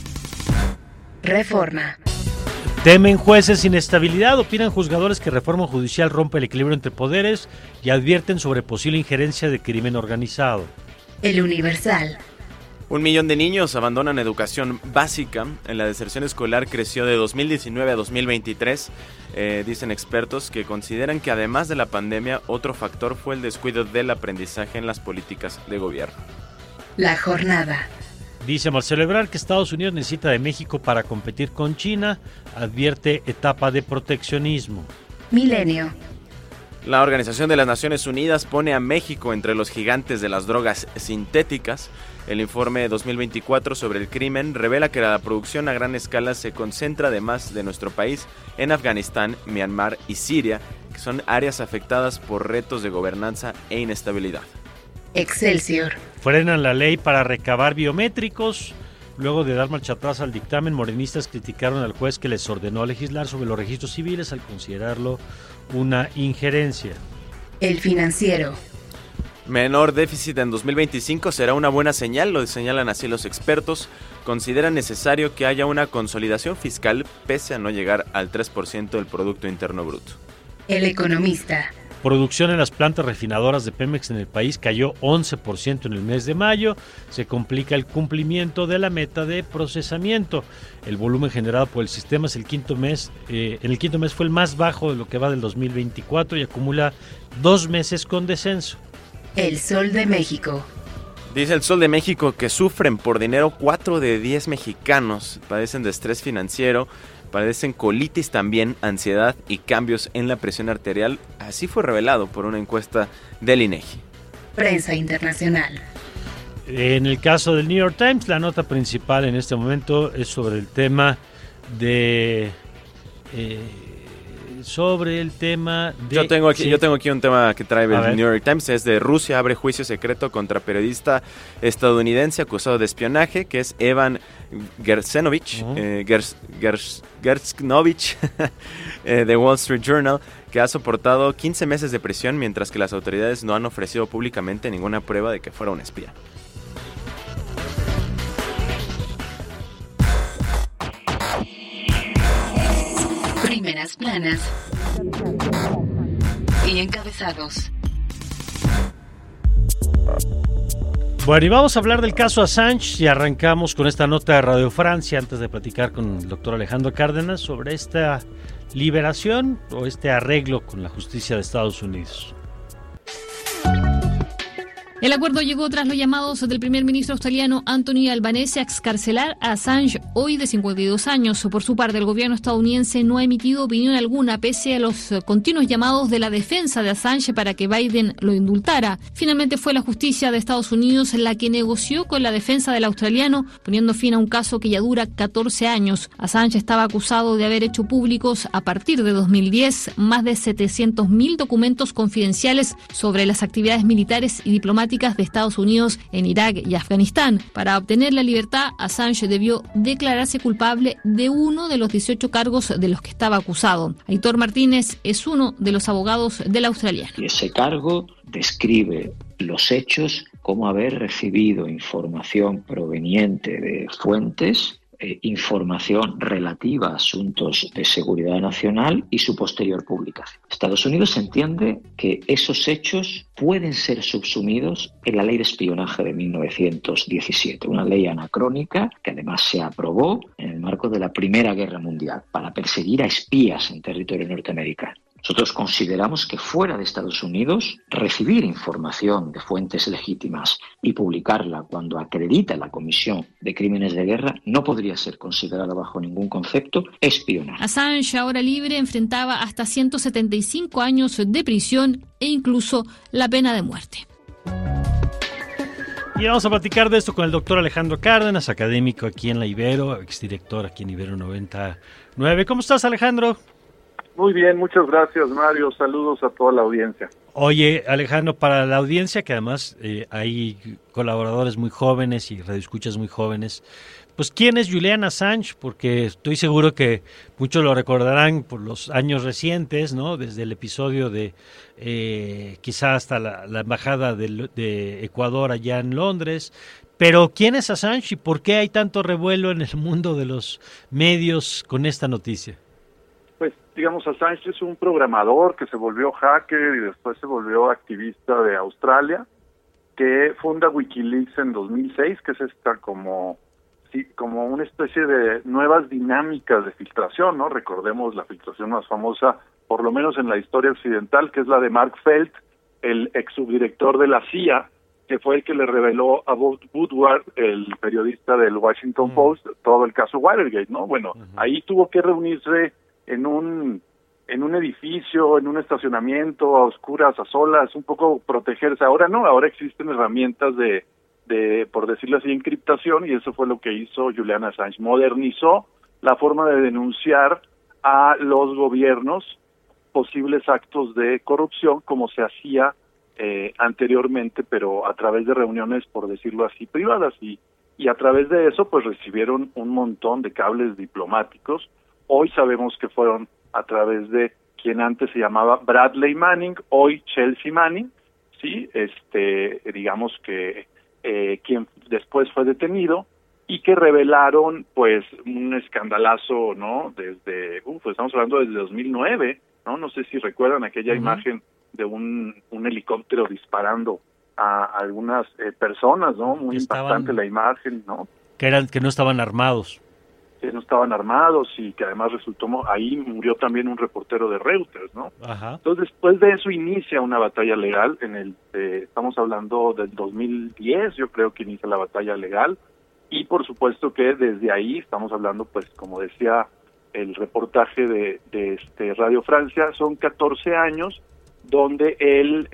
A: Reforma.
D: Temen jueces inestabilidad, opinan juzgadores que reforma judicial rompe el equilibrio entre poderes, y advierten sobre posible injerencia de crimen organizado.
A: El Universal.
E: 1 millón de niños abandonan educación básica. La deserción escolar creció de 2019 a 2023. Dicen expertos que consideran que además de la pandemia, otro factor fue el descuido del aprendizaje en las políticas de gobierno.
A: La jornada.
D: Dice Marcelo Ebrard que Estados Unidos necesita de México para competir con China, advierte etapa de proteccionismo.
A: Milenio.
E: La Organización de las Naciones Unidas pone a México entre los gigantes de las drogas sintéticas. El informe 2024 sobre el crimen revela que la producción a gran escala se concentra, además de nuestro país, en Afganistán, Myanmar y Siria, que son áreas afectadas por retos de gobernanza e inestabilidad.
A: Excelsior.
D: Frenan la ley para recabar biométricos. Luego de dar marcha atrás al dictamen, morenistas criticaron al juez que les ordenó legislar sobre los registros civiles al considerarlo una injerencia.
A: El Financiero.
E: Menor déficit en 2025 será una buena señal, lo señalan así los expertos. Consideran necesario que haya una consolidación fiscal pese a no llegar al 3% del Producto Interno Bruto.
A: El Economista.
D: Producción en las plantas refinadoras de Pemex en el país cayó 11% en el mes de mayo. Se complica el cumplimiento de la meta de procesamiento. El volumen generado por el sistema es en el quinto mes fue el más bajo de lo que va del 2024 y acumula 2 meses con descenso.
A: El Sol de México.
E: Dice el Sol de México que sufren por dinero 4 de 10 mexicanos. Padecen de estrés financiero, padecen colitis también, ansiedad y cambios en la presión arterial. Así fue revelado por una encuesta del INEGI.
A: Prensa internacional.
D: En el caso del New York Times, la nota principal en este momento es sobre el tema de... Yo
E: tengo aquí un tema que trae el New York Times, es de Rusia abre juicio secreto contra periodista estadounidense acusado de espionaje, que es Evan Gershkovich, de Wall Street Journal, que ha soportado 15 meses de prisión, mientras que las autoridades no han ofrecido públicamente ninguna prueba de que fuera un espía.
A: Primeras Primeras planas y encabezados.
D: Bueno, y vamos a hablar del caso Assange y arrancamos con esta nota de Radio Francia antes de platicar con el doctor Alejandro Cárdenas sobre esta liberación o este arreglo con la justicia de Estados Unidos.
J: El acuerdo llegó tras los llamados del primer ministro australiano Anthony Albanese a excarcelar a Assange, hoy de 52 años. Por su parte, el gobierno estadounidense no ha emitido opinión alguna, pese a los continuos llamados de la defensa de Assange para que Biden lo indultara. Finalmente fue la justicia de Estados Unidos la que negoció con la defensa del australiano, poniendo fin a un caso que ya dura 14 años. Assange estaba acusado de haber hecho públicos, a partir de 2010, más de 700.000 documentos confidenciales sobre las actividades militares y diplomáticas de Estados Unidos en Irak y Afganistán. Para obtener la libertad, Assange debió declararse culpable de uno de los 18 cargos de los que estaba acusado. Aitor Martínez es uno de los abogados del australiano.
K: Y ese cargo describe los hechos como haber recibido información proveniente de fuentes, información relativa a asuntos de seguridad nacional y su posterior publicación. Estados Unidos entiende que esos hechos pueden ser subsumidos en la ley de espionaje de 1917, una ley anacrónica que además se aprobó en el marco de la Primera Guerra Mundial para perseguir a espías en territorio norteamericano. Nosotros consideramos que fuera de Estados Unidos, recibir información de fuentes legítimas y publicarla cuando acredita la comisión de crímenes de guerra no podría ser considerada bajo ningún concepto espionaje.
J: Assange, ahora libre, enfrentaba hasta 175 años de prisión e incluso la pena de muerte.
D: Y vamos a platicar de esto con el doctor Alejandro Cárdenas, académico aquí en la Ibero, exdirector aquí en Ibero 99. ¿Cómo estás, Alejandro?
L: Muy bien, muchas gracias, Mario. Saludos a toda la audiencia.
D: Oye, Alejandro, para la audiencia, que además hay colaboradores muy jóvenes y radioescuchas muy jóvenes, pues ¿quién es Julian Assange? Porque estoy seguro que muchos lo recordarán por los años recientes, ¿no? Desde el episodio de quizá hasta la embajada de Ecuador allá en Londres. Pero ¿quién es Assange y por qué hay tanto revuelo en el mundo de los medios con esta noticia?
L: Pues, digamos, Assange es un programador que se volvió hacker y después se volvió activista de Australia, que funda Wikileaks en 2006, que es esta como una especie de nuevas dinámicas de filtración, ¿no? Recordemos la filtración más famosa, por lo menos en la historia occidental, que es la de Mark Felt, el ex subdirector de la CIA, que fue el que le reveló a Bob Woodward, el periodista del Washington Post, todo el caso Watergate, ¿no? Bueno, ahí tuvo que reunirse en un edificio, en un estacionamiento, a oscuras, a solas, un poco protegerse. Ahora no, ahora existen herramientas de por decirlo así, encriptación, y eso fue lo que hizo Julian Assange. Modernizó la forma de denunciar a los gobiernos posibles actos de corrupción, como se hacía anteriormente, pero a través de reuniones, por decirlo así, privadas, y a través de eso, pues recibieron un montón de cables diplomáticos. Hoy sabemos que fueron a través de quien antes se llamaba Bradley Manning, hoy Chelsea Manning, sí, digamos que quien después fue detenido y que revelaron, pues, un escandalazo, ¿no? Desde, estamos hablando desde 2009, ¿no? No sé si recuerdan aquella imagen de un helicóptero disparando a algunas personas, ¿no? Muy impactante la imagen, ¿no?
D: Que no estaban armados.
L: Que no estaban armados y que además resultó, ahí murió también un reportero de Reuters, ¿no?
D: Ajá.
L: Entonces, después de eso inicia una batalla legal, estamos hablando del 2010, yo creo que inicia la batalla legal, y por supuesto que desde ahí estamos hablando, pues, como decía el reportaje de Radio Francia, son 14 años donde él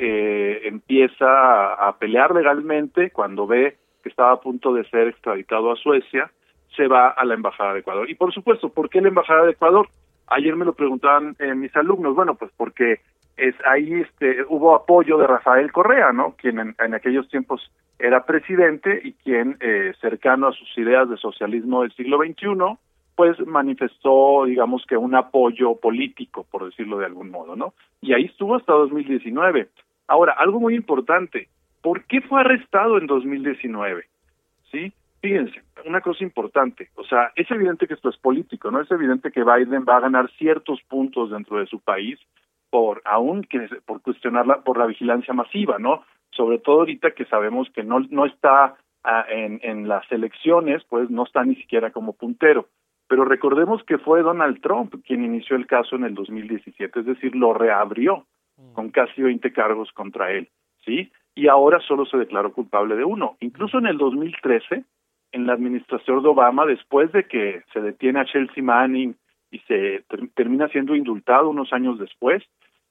L: empieza a pelear legalmente cuando ve que estaba a punto de ser extraditado a Suecia, se va a la Embajada de Ecuador. Y por supuesto, ¿por qué la Embajada de Ecuador? Ayer me lo preguntaban mis alumnos. Bueno, pues porque ahí hubo apoyo de Rafael Correa, ¿no? Quien en aquellos tiempos era presidente y quien, cercano a sus ideas de socialismo del siglo XXI, pues manifestó, digamos que un apoyo político, por decirlo de algún modo, ¿no? Y ahí estuvo hasta 2019. Ahora, algo muy importante, ¿por qué fue arrestado en 2019? ¿Sí? fíjense, una cosa importante, o sea, es evidente que esto es político, ¿no? Es evidente que Biden va a ganar ciertos puntos dentro de su país por cuestionarla, por la vigilancia masiva, ¿no? Sobre todo ahorita que sabemos que no está en las elecciones, pues no está ni siquiera como puntero. Pero recordemos que fue Donald Trump quien inició el caso en el 2017, es decir, lo reabrió con casi 20 cargos contra él, ¿sí? Y ahora solo se declaró culpable de uno. Incluso en el 2013, en la administración de Obama, después de que se detiene a Chelsea Manning y se termina siendo indultado unos años después,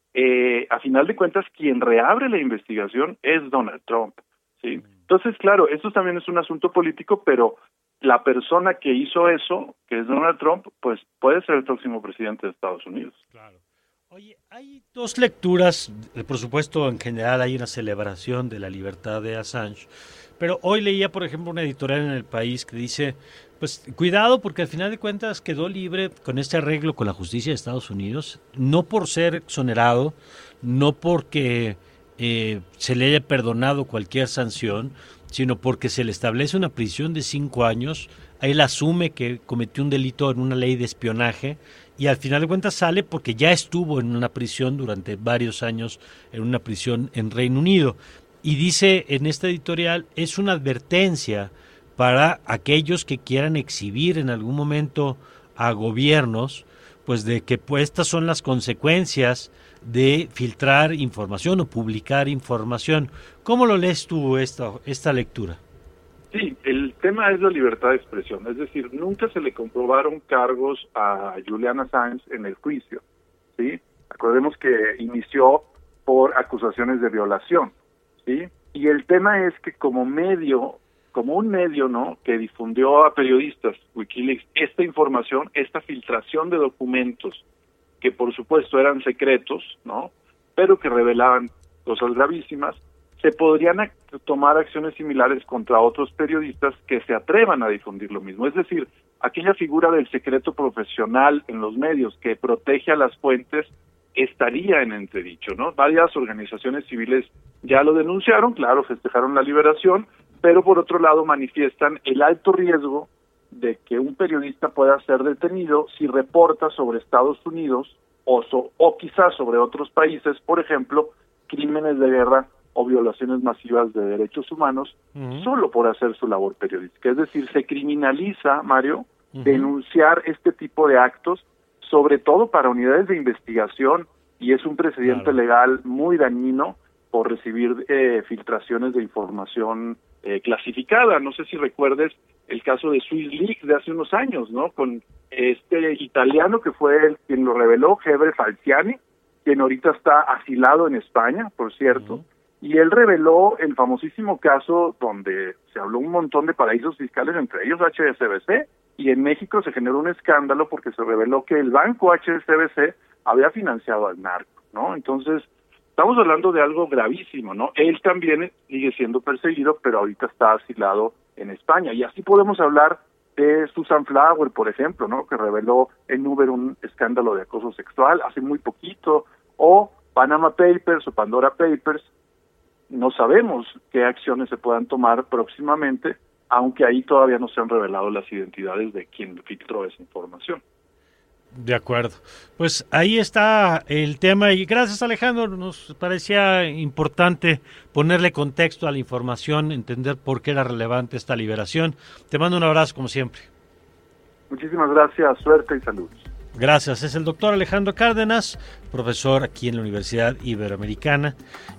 L: a final de cuentas quien reabre la investigación es Donald Trump, ¿sí? Entonces, claro, esto también es un asunto político, pero la persona que hizo eso, que es Donald Trump, pues puede ser el próximo presidente de Estados Unidos.
D: Claro. Oye, hay dos lecturas, por supuesto, en general hay una celebración de la libertad de Assange, pero hoy leía, por ejemplo, una editorial en El País que dice, pues cuidado porque al final de cuentas quedó libre con este arreglo con la justicia de Estados Unidos, no por ser exonerado, no porque se le haya perdonado cualquier sanción, sino porque se le establece una prisión de 5 años, él asume que cometió un delito en una ley de espionaje y al final de cuentas sale porque ya estuvo en una prisión durante varios años, en una prisión en Reino Unido. Y dice en esta editorial, es una advertencia para aquellos que quieran exhibir en algún momento a gobiernos, pues de que pues, estas son las consecuencias de filtrar información o publicar información. ¿Cómo lo lees tú esta lectura?
L: Sí, el tema es la libertad de expresión, es decir, nunca se le comprobaron cargos a Julian Assange en el juicio, ¿sí? Acordemos que inició por acusaciones de violación, ¿sí? Y el tema es que como un medio, ¿no?, que difundió a periodistas, WikiLeaks, esta información, esta filtración de documentos, que por supuesto eran secretos, ¿no?, pero que revelaban cosas gravísimas, se podrían tomar acciones similares contra otros periodistas que se atrevan a difundir lo mismo. Es decir, aquella figura del secreto profesional en los medios que protege a las fuentes estaría en entredicho, ¿no? Varias organizaciones civiles ya lo denunciaron, claro, festejaron la liberación, pero por otro lado manifiestan el alto riesgo de que un periodista pueda ser detenido si reporta sobre Estados Unidos o quizás sobre otros países, por ejemplo, crímenes de guerra o violaciones masivas de derechos humanos, solo por hacer su labor periodística. Es decir, se criminaliza, Mario, denunciar este tipo de actos, sobre todo para unidades de investigación, y es un precedente legal muy dañino por recibir filtraciones de información clasificada. No sé si recuerdes el caso de SwissLeaks de hace unos años, ¿no? Con este italiano que fue quien lo reveló, Heber Falciani, quien ahorita está asilado en España, por cierto, y él reveló el famosísimo caso donde se habló un montón de paraísos fiscales, entre ellos HSBC, y en México se generó un escándalo porque se reveló que el banco HSBC había financiado al narco, ¿no? Entonces, estamos hablando de algo gravísimo, ¿no? Él también sigue siendo perseguido, pero ahorita está asilado en España. Y así podemos hablar de Susan Flower, por ejemplo, ¿no?, que reveló en Uber un escándalo de acoso sexual hace muy poquito, o Panama Papers o Pandora Papers. No sabemos qué acciones se puedan tomar próximamente, aunque ahí todavía no se han revelado las identidades de quien filtró esa información.
D: De acuerdo. Pues ahí está el tema y gracias, Alejandro, nos parecía importante ponerle contexto a la información, entender por qué era relevante esta liberación. Te mando un abrazo como siempre.
L: Muchísimas gracias, suerte y saludos.
D: Gracias, es el doctor Alejandro Cárdenas, profesor aquí en la Universidad Iberoamericana.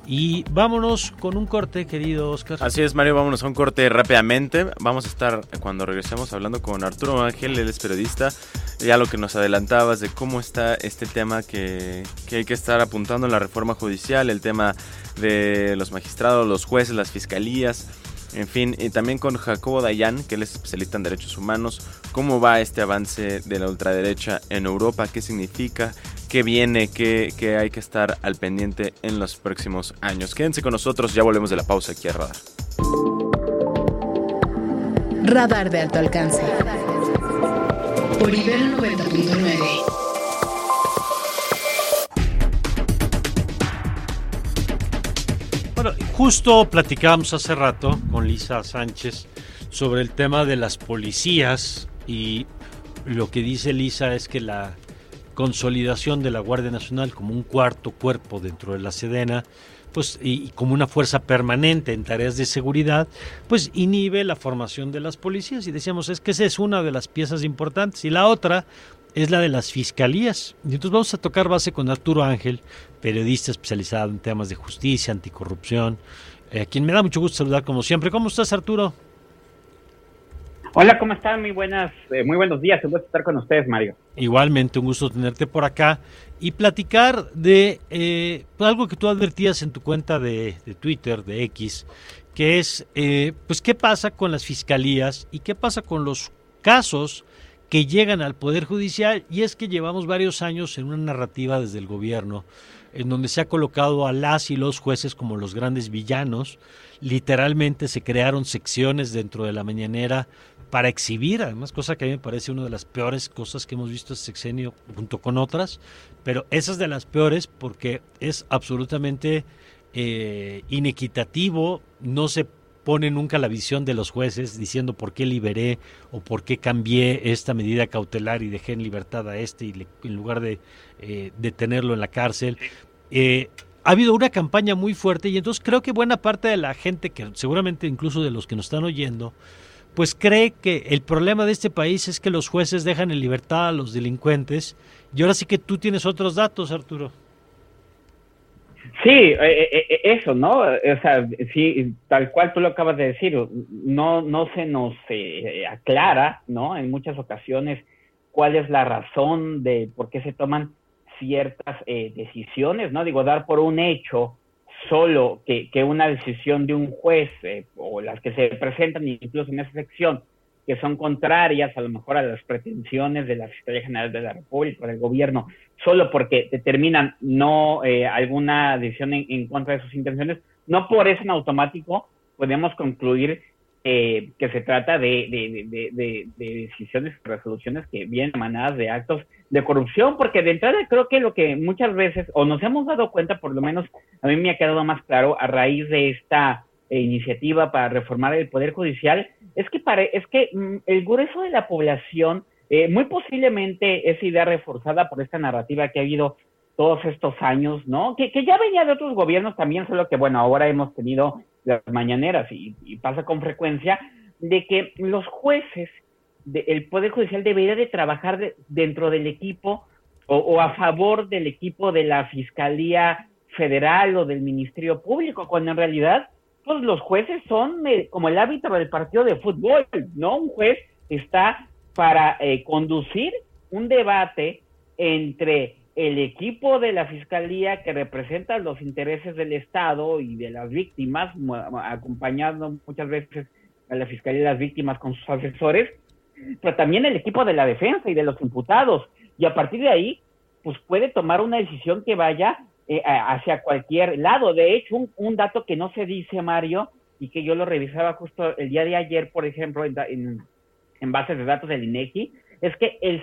D: Y vámonos con un corte, querido Oscar.
E: Así es, Mario, vámonos a un corte rápidamente. Vamos a estar, cuando regresemos, hablando con Arturo Ángel, él es periodista. Ya lo que nos adelantabas de cómo está este tema que hay que estar apuntando en la reforma judicial, el tema de los magistrados, los jueces, las fiscalías. En fin, y también con Jacobo Dayan, que él es especialista en derechos humanos, cómo va este avance de la ultraderecha en Europa, qué significa, qué viene, qué hay que estar al pendiente en los próximos años. Quédense con nosotros, ya volvemos de la pausa aquí a Radar.
A: Radar de alto alcance. Por Ibero 90.9.
D: Bueno, justo platicábamos hace rato con Lisa Sánchez sobre el tema de las policías, y lo que dice Lisa es que la consolidación de la Guardia Nacional como un cuarto cuerpo dentro de la Sedena, pues y como una fuerza permanente en tareas de seguridad, pues inhibe la formación de las policías. Y decíamos, es que esa es una de las piezas importantes. Y la otra es la de las fiscalías. Y entonces vamos a tocar base con Arturo Ángel, periodista especializado en temas de justicia, anticorrupción, a quien me da mucho gusto saludar como siempre. ¿Cómo estás, Arturo?
M: Hola, ¿cómo están? Muy buenos días. Un gusto estar con ustedes, Mario.
D: Igualmente, un gusto tenerte por acá y platicar de algo que tú advertías en tu cuenta de Twitter, de X, que es, pues, qué pasa con las fiscalías y qué pasa con los casos que llegan al Poder Judicial. Y es que llevamos varios años en una narrativa desde el gobierno en donde se ha colocado a las y los jueces como los grandes villanos. Literalmente se crearon secciones dentro de la mañanera para exhibir, además, cosa que a mí me parece una de las peores cosas que hemos visto este sexenio junto con otras, pero esa es de las peores porque es absolutamente inequitativo. No se pone nunca la visión de los jueces diciendo por qué liberé o por qué cambié esta medida cautelar y dejé en libertad a en lugar de tenerlo en la cárcel. Ha habido una campaña muy fuerte y entonces creo que buena parte de la gente, que seguramente incluso de los que nos están oyendo, pues cree que el problema de este país es que los jueces dejan en libertad a los delincuentes. Y ahora sí que tú tienes otros datos, Arturo.
M: Sí, eso, ¿no? O sea, sí, tal cual tú lo acabas de decir, no se nos aclara, ¿no? En muchas ocasiones cuál es la razón de por qué se toman ciertas decisiones, ¿no? Digo, dar por un hecho solo que una decisión de un juez o las que se presentan incluso en esa sección que son contrarias a lo mejor a las pretensiones de la Fiscalía General de la República o del gobierno, solo porque determinan no alguna decisión en contra de sus intenciones, no por eso en automático podemos concluir que se trata de decisiones y resoluciones que vienen emanadas de actos de corrupción, porque de entrada creo que lo que muchas veces, o nos hemos dado cuenta, por lo menos a mí me ha quedado más claro a raíz de esta iniciativa para reformar el Poder Judicial, es que el grueso de la población, muy posiblemente esa idea reforzada por esta narrativa que ha habido todos estos años, ¿no? Que ya venía de otros gobiernos también, solo que bueno, ahora hemos tenido las mañaneras y pasa con frecuencia, de que los jueces el Poder Judicial debería de trabajar dentro del equipo o a favor del equipo de la Fiscalía Federal o del Ministerio Público, cuando en realidad pues los jueces son como el árbitro del partido de fútbol, ¿no? Un juez está para conducir un debate entre el equipo de la Fiscalía que representa los intereses del Estado y de las víctimas, acompañando muchas veces a la Fiscalía y las víctimas con sus asesores, pero también el equipo de la defensa y de los imputados, y a partir de ahí pues puede tomar una decisión que vaya hacia cualquier lado. De hecho, un dato que no se dice, Mario, y que yo lo revisaba justo el día de ayer, por ejemplo, en bases de datos del INEGI, es que el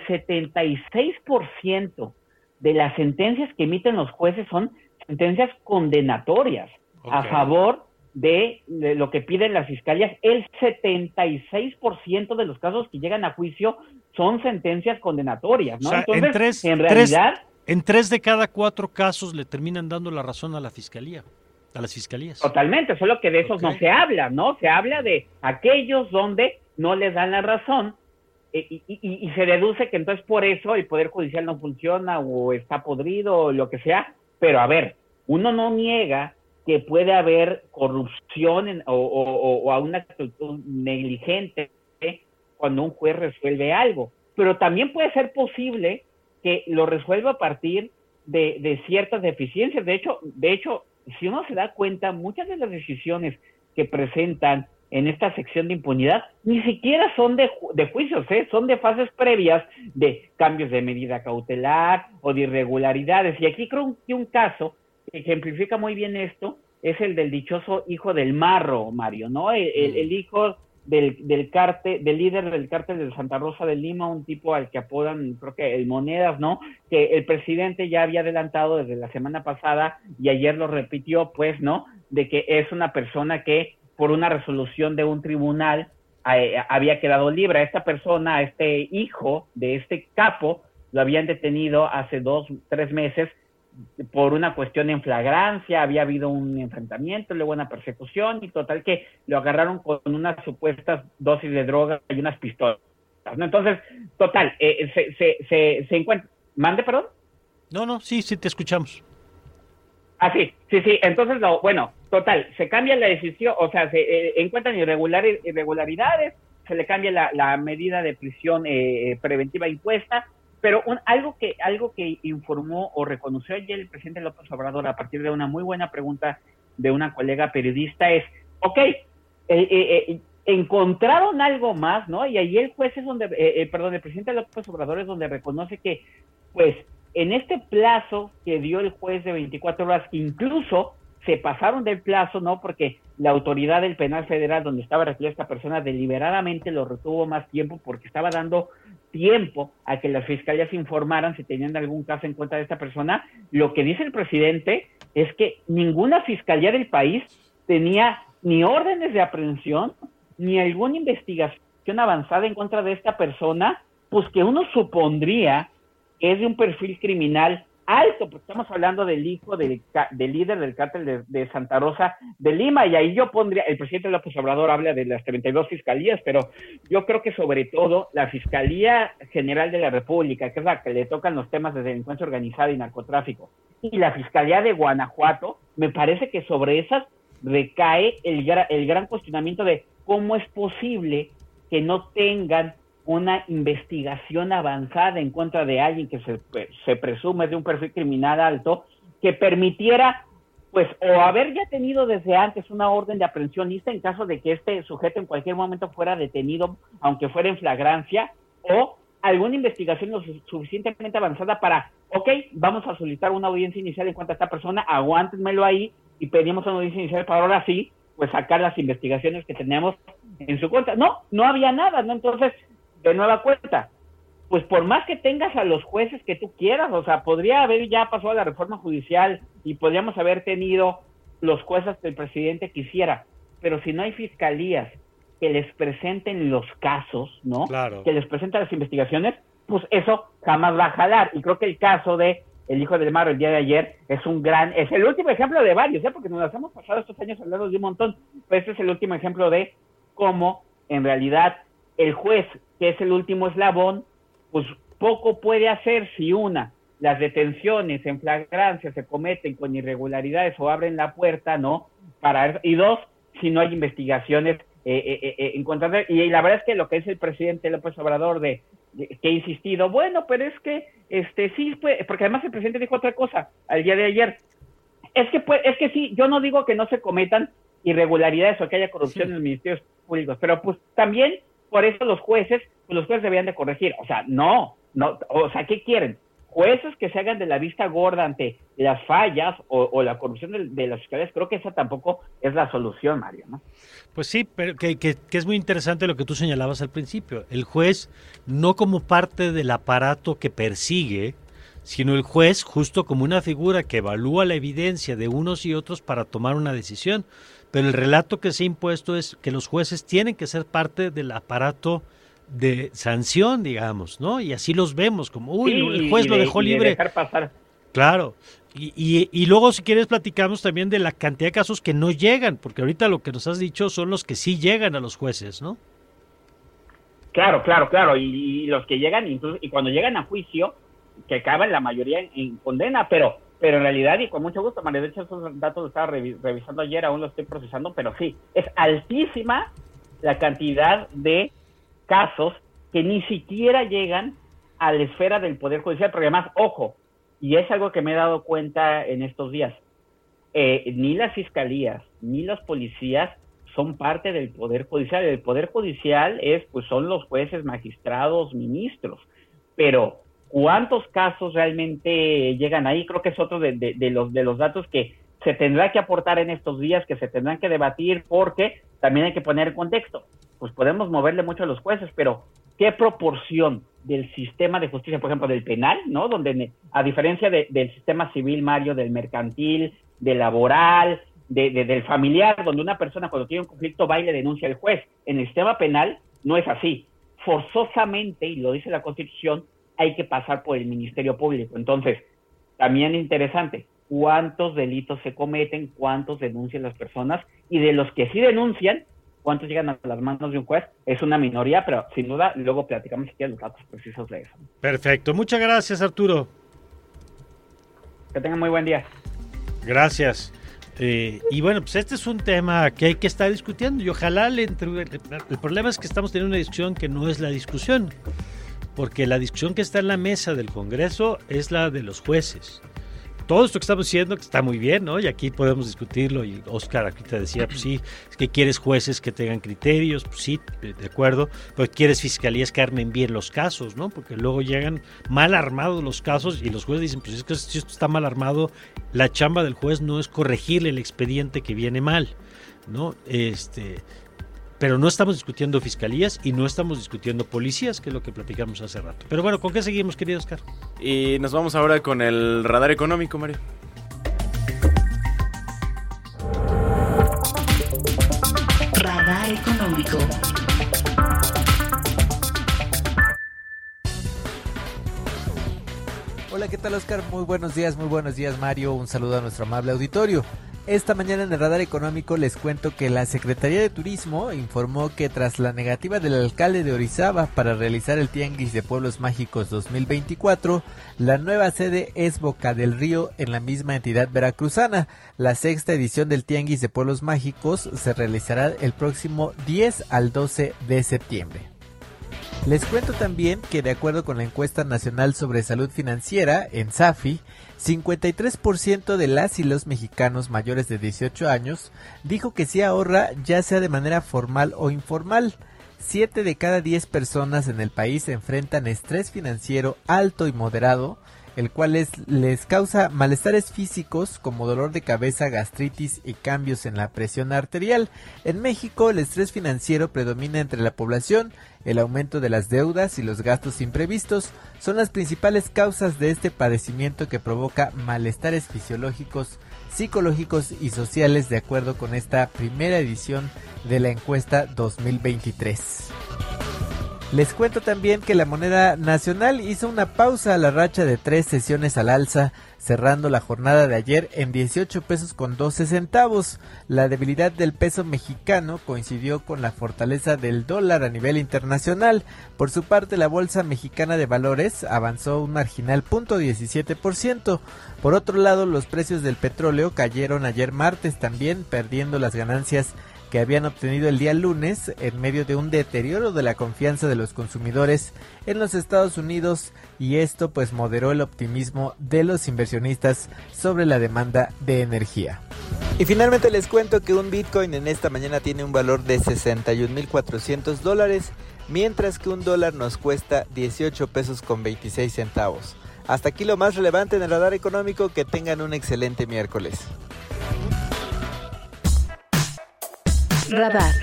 M: 76% de las sentencias que emiten los jueces son sentencias condenatorias a favor de lo que piden las fiscalías. El 76% de los casos que llegan a juicio son sentencias condenatorias, ¿no? O sea, entonces, en realidad...
D: En 3 de cada 4 casos le terminan dando la razón a la fiscalía, a las fiscalías.
M: Totalmente, solo que de esos no se habla, ¿no? Se habla de aquellos donde no les dan la razón y se deduce que entonces por eso el Poder Judicial no funciona o está podrido o lo que sea. Pero a ver, uno no niega que puede haber corrupción o a una actitud negligente cuando un juez resuelve algo, pero también puede ser posible que lo resuelva a partir de ciertas deficiencias. De hecho, si uno se da cuenta, muchas de las decisiones que presentan en esta sección de impunidad ni siquiera son de juicios, son de fases previas de cambios de medida cautelar o de irregularidades. Y aquí creo que un caso que ejemplifica muy bien esto es el del dichoso hijo del Marro, Mario, ¿no? El hijo del líder del cártel de Santa Rosa de Lima, un tipo al que apodan, creo que el Monedas, ¿no? Que el presidente ya había adelantado desde la semana pasada y ayer lo repitió, pues, ¿no? De que es una persona que por una resolución de un tribunal había quedado libre. A esta persona, a este hijo de este capo, lo habían detenido hace 2-3 meses por una cuestión en flagrancia, había habido un enfrentamiento, luego una persecución, y total que lo agarraron con unas supuestas dosis de droga y unas pistolas, ¿no? Entonces, total, se encuentra... ¿Mande, perdón?
D: No, sí, te escuchamos.
M: Ah, sí, entonces, bueno, total, se cambia la decisión, o sea, se encuentran irregularidades, se le cambia la medida de prisión preventiva impuesta, pero algo que informó o reconoció ayer el presidente López Obrador a partir de una muy buena pregunta de una colega periodista es, encontraron algo más, ¿no? Y ahí el juez es donde, el presidente López Obrador es donde reconoce que, pues, en este plazo que dio el juez de 24 horas, incluso se pasaron del plazo, ¿no? Porque la autoridad del penal federal donde estaba recluida esta persona deliberadamente lo retuvo más tiempo porque estaba dando tiempo a que las fiscalías informaran si tenían algún caso en contra de esta persona. Lo que dice el presidente es que ninguna fiscalía del país tenía ni órdenes de aprehensión ni alguna investigación avanzada en contra de esta persona, pues que uno supondría que es de un perfil criminal alto, porque estamos hablando del hijo del líder del cártel de Santa Rosa de Lima, y ahí yo pondría, el presidente López Obrador habla de las 32 fiscalías, pero yo creo que sobre todo la Fiscalía General de la República, que es la que le tocan los temas de delincuencia organizada y narcotráfico, y la Fiscalía de Guanajuato, me parece que sobre esas recae el gran cuestionamiento de cómo es posible que no tengan una investigación avanzada en contra de alguien que se presume de un perfil criminal alto, que permitiera, pues, o haber ya tenido desde antes una orden de aprehensión lista en caso de que este sujeto en cualquier momento fuera detenido, aunque fuera en flagrancia, o alguna investigación lo suficientemente avanzada para, vamos a solicitar una audiencia inicial en cuanto a esta persona, aguántenmelo ahí, y pedimos una audiencia inicial para ahora sí, pues, sacar las investigaciones que tenemos en su contra. No había nada, ¿no? Entonces, de nueva cuenta, pues por más que tengas a los jueces que tú quieras, o sea, podría haber ya pasado la reforma judicial y podríamos haber tenido los jueces que el presidente quisiera, pero si no hay fiscalías que les presenten los casos, ¿no? Claro. Que les presenten las investigaciones, pues eso jamás va a jalar. Y creo que el caso de el hijo del Maro el día de ayer es el último ejemplo de varios, porque nos las hemos pasado estos años hablando de un montón, pues este es el último ejemplo de cómo en realidad el juez, que es el último eslabón, pues poco puede hacer si las detenciones en flagrancia se cometen con irregularidades o abren la puerta, ¿no? Y dos, si no hay investigaciones en contra de... Y la verdad es que lo que es el presidente López Obrador que ha insistido, bueno, pero es que sí, porque además el presidente dijo otra cosa al día de ayer, es que sí, yo no digo que no se cometan irregularidades o que haya corrupción en los ministerios públicos, pero pues también por eso los jueces deberían de corregir. O sea, no, o sea, ¿qué quieren? Jueces que se hagan de la vista gorda ante las fallas o la corrupción de las fiscalías. Creo que esa tampoco es la solución, Mario, ¿no?
D: Pues sí, pero que es muy interesante lo que tú señalabas al principio. El juez no como parte del aparato que persigue, sino el juez justo como una figura que evalúa la evidencia de unos y otros para tomar una decisión. Pero el relato que se ha impuesto es que los jueces tienen que ser parte del aparato de sanción, digamos, ¿no? Y así los vemos, como, el juez lo dejó libre.
M: Dejar pasar.
D: Claro. Y luego, si quieres, platicamos también de la cantidad de casos que no llegan, porque ahorita lo que nos has dicho son los que sí llegan a los jueces, ¿no?
M: Claro. Y los que llegan, incluso, y cuando llegan a juicio, que acaban la mayoría en condena, pero en realidad, y con mucho gusto, María, de hecho esos datos los estaba revisando ayer, aún los estoy procesando, pero sí, es altísima la cantidad de casos que ni siquiera llegan a la esfera del Poder Judicial, porque además, ojo, y es algo que me he dado cuenta en estos días, ni las fiscalías, ni los policías son parte del Poder Judicial. El Poder Judicial son los jueces, magistrados, ministros, pero ¿cuántos casos realmente llegan ahí? Creo que es otro de los datos que se tendrá que aportar en estos días, que se tendrán que debatir, porque también hay que poner en contexto. Pues podemos moverle mucho a los jueces, pero ¿qué proporción del sistema de justicia, por ejemplo, del penal, ¿no? Donde, a diferencia del sistema civil, Mario, del mercantil, del laboral, del familiar, donde una persona cuando tiene un conflicto va y le denuncia al juez. En el sistema penal no es así. Forzosamente, y lo dice la Constitución, hay que pasar por el Ministerio Público. Entonces, también interesante, ¿cuántos delitos se cometen? ¿Cuántos denuncian las personas? Y de los que sí denuncian, ¿cuántos llegan a las manos de un juez? Es una minoría, pero sin duda luego platicamos si quieren los datos precisos de eso.
D: Perfecto. Muchas gracias, Arturo.
M: Que tengan muy buen día.
D: Gracias. Y bueno, pues este es un tema que hay que estar discutiendo y ojalá el problema es que estamos teniendo una discusión que no es la discusión, porque la discusión que está en la mesa del Congreso es la de los jueces. Todo esto que estamos diciendo que está muy bien, ¿no? Y aquí podemos discutirlo, y Oscar aquí te decía, pues sí, es que quieres jueces que tengan criterios, pues sí, de acuerdo, pero quieres fiscalías que armen bien los casos, ¿no? Porque luego llegan mal armados los casos y los jueces dicen, pues es que si esto está mal armado, la chamba del juez no es corregirle el expediente que viene mal, ¿no? Pero no estamos discutiendo fiscalías y no estamos discutiendo policías, que es lo que platicamos hace rato. Pero bueno, ¿con qué seguimos, querido Oscar?
E: Y nos vamos ahora con el radar económico, Mario.
A: Radar económico.
N: Hola, ¿qué tal, Oscar? Muy buenos días, Mario. Un saludo a nuestro amable auditorio. Esta mañana en el Radar Económico les cuento que la Secretaría de Turismo informó que tras la negativa del alcalde de Orizaba para realizar el Tianguis de Pueblos Mágicos 2024, la nueva sede es Boca del Río en la misma entidad veracruzana. La sexta edición del Tianguis de Pueblos Mágicos se realizará el próximo 10 al 12 de septiembre. Les cuento también que de acuerdo con la encuesta nacional sobre salud financiera, ENSAFI, 53% de las y los mexicanos mayores de 18 años dijo que sí ahorra, ya sea de manera formal o informal. 7 de cada 10 personas en el país enfrentan estrés financiero alto y moderado, el cual les causa malestares físicos como dolor de cabeza, gastritis y cambios en la presión arterial. En México, el estrés financiero predomina entre la población. El aumento de las deudas y los gastos imprevistos son las principales causas de este padecimiento que provoca malestares fisiológicos, psicológicos y sociales, de acuerdo con esta primera edición de la encuesta 2023. Les cuento también que la moneda nacional hizo una pausa a la racha de 3 sesiones al alza, cerrando la jornada de ayer en 18 pesos con 12 centavos. La debilidad del peso mexicano coincidió con la fortaleza del dólar a nivel internacional. Por su parte, la Bolsa Mexicana de Valores avanzó un marginal 0.17%. Por otro lado, los precios del petróleo cayeron ayer martes también, perdiendo las ganancias que habían obtenido el día lunes en medio de un deterioro de la confianza de los consumidores en los Estados Unidos, y esto pues moderó el optimismo de los inversionistas sobre la demanda de energía. Y finalmente les cuento que un Bitcoin en esta mañana tiene un valor de $61,400, mientras que un dólar nos cuesta 18 pesos con 26 centavos. Hasta aquí lo más relevante en el radar económico. Que tengan un excelente miércoles.
A: Radar.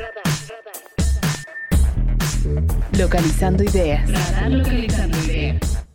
A: Localizando ideas.
J: Radar localizando ideas.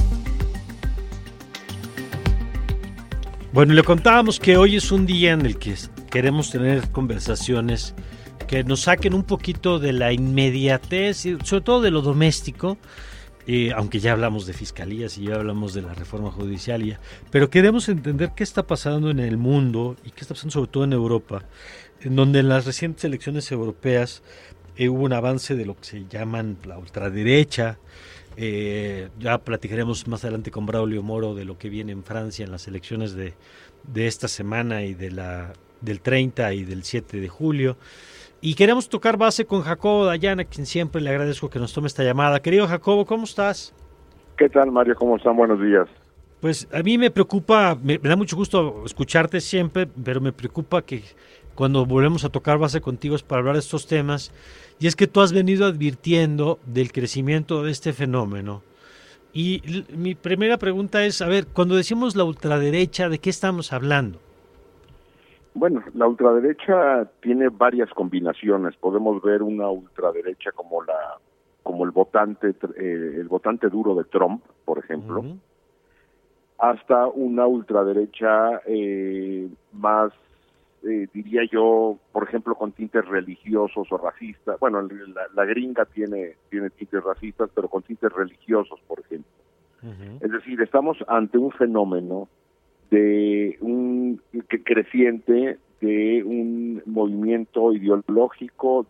D: Bueno, le contábamos que hoy es un día en el que queremos tener conversaciones que nos saquen un poquito de la inmediatez, y sobre todo de lo doméstico, aunque ya hablamos de fiscalías y ya hablamos de la reforma judicial, pero queremos entender qué está pasando en el mundo y qué está pasando sobre todo en Europa, en donde en las recientes elecciones europeas hubo un avance de lo que se llaman la ultraderecha. Ya platicaremos más adelante con Braulio Moro de lo que viene en Francia en las elecciones de esta semana y del 30 y del 7 de julio. Y queremos tocar base con Jacobo Dayan, a quien siempre le agradezco que nos tome esta llamada. Querido Jacobo, ¿cómo estás?
O: ¿Qué tal, Mario? ¿Cómo están? Buenos días.
D: Pues a mí me preocupa, me da mucho gusto escucharte siempre, pero me preocupa que cuando volvemos a tocar base contigo es para hablar de estos temas, y es que tú has venido advirtiendo del crecimiento de este fenómeno. Y mi primera pregunta es, a ver, cuando decimos la ultraderecha, ¿de qué estamos hablando?
O: Bueno, la ultraderecha tiene varias combinaciones. Podemos ver una ultraderecha como el votante duro de Trump, por ejemplo, hasta una ultraderecha más diría yo, por ejemplo, con tintes religiosos o racistas. Bueno, la gringa tiene tintes racistas, pero con tintes religiosos, por ejemplo. Es decir, estamos ante un fenómeno de creciente de un movimiento ideológico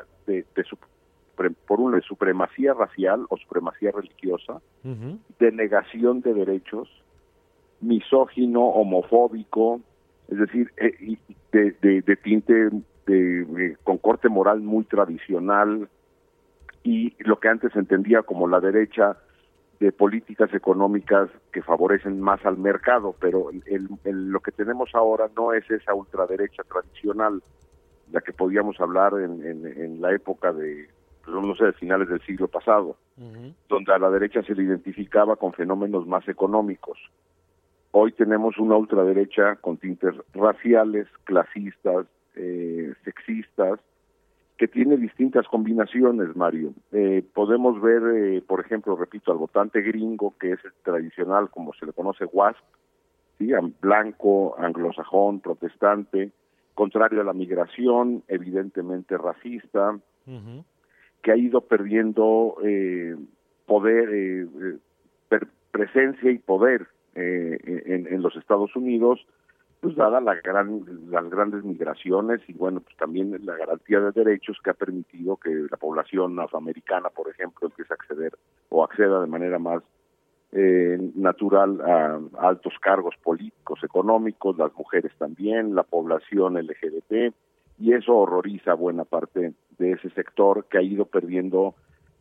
O: por una supremacía racial o supremacía religiosa, de negación de derechos, misógino, homofóbico, es decir, de tinte con corte moral muy tradicional, y lo que antes se entendía como la derecha, de políticas económicas que favorecen más al mercado, pero lo que tenemos ahora no es esa ultraderecha tradicional, la que podíamos hablar en la época de finales del siglo pasado, donde a la derecha se le identificaba con fenómenos más económicos. Hoy tenemos una ultraderecha con tintes raciales, clasistas, sexistas, que tiene distintas combinaciones, Mario. Podemos ver, por ejemplo, repito, al votante gringo, que es el tradicional, como se le conoce, WASP, ¿sí? Blanco, anglosajón, protestante, contrario a la migración, evidentemente racista, que ha ido perdiendo poder, presencia y poder en los Estados Unidos, pues dada las grandes migraciones y bueno, pues también la garantía de derechos que ha permitido que la población afroamericana, por ejemplo, empiece a acceda de manera más natural a altos cargos políticos, económicos, las mujeres también, la población LGBT, y eso horroriza a buena parte de ese sector que ha ido perdiendo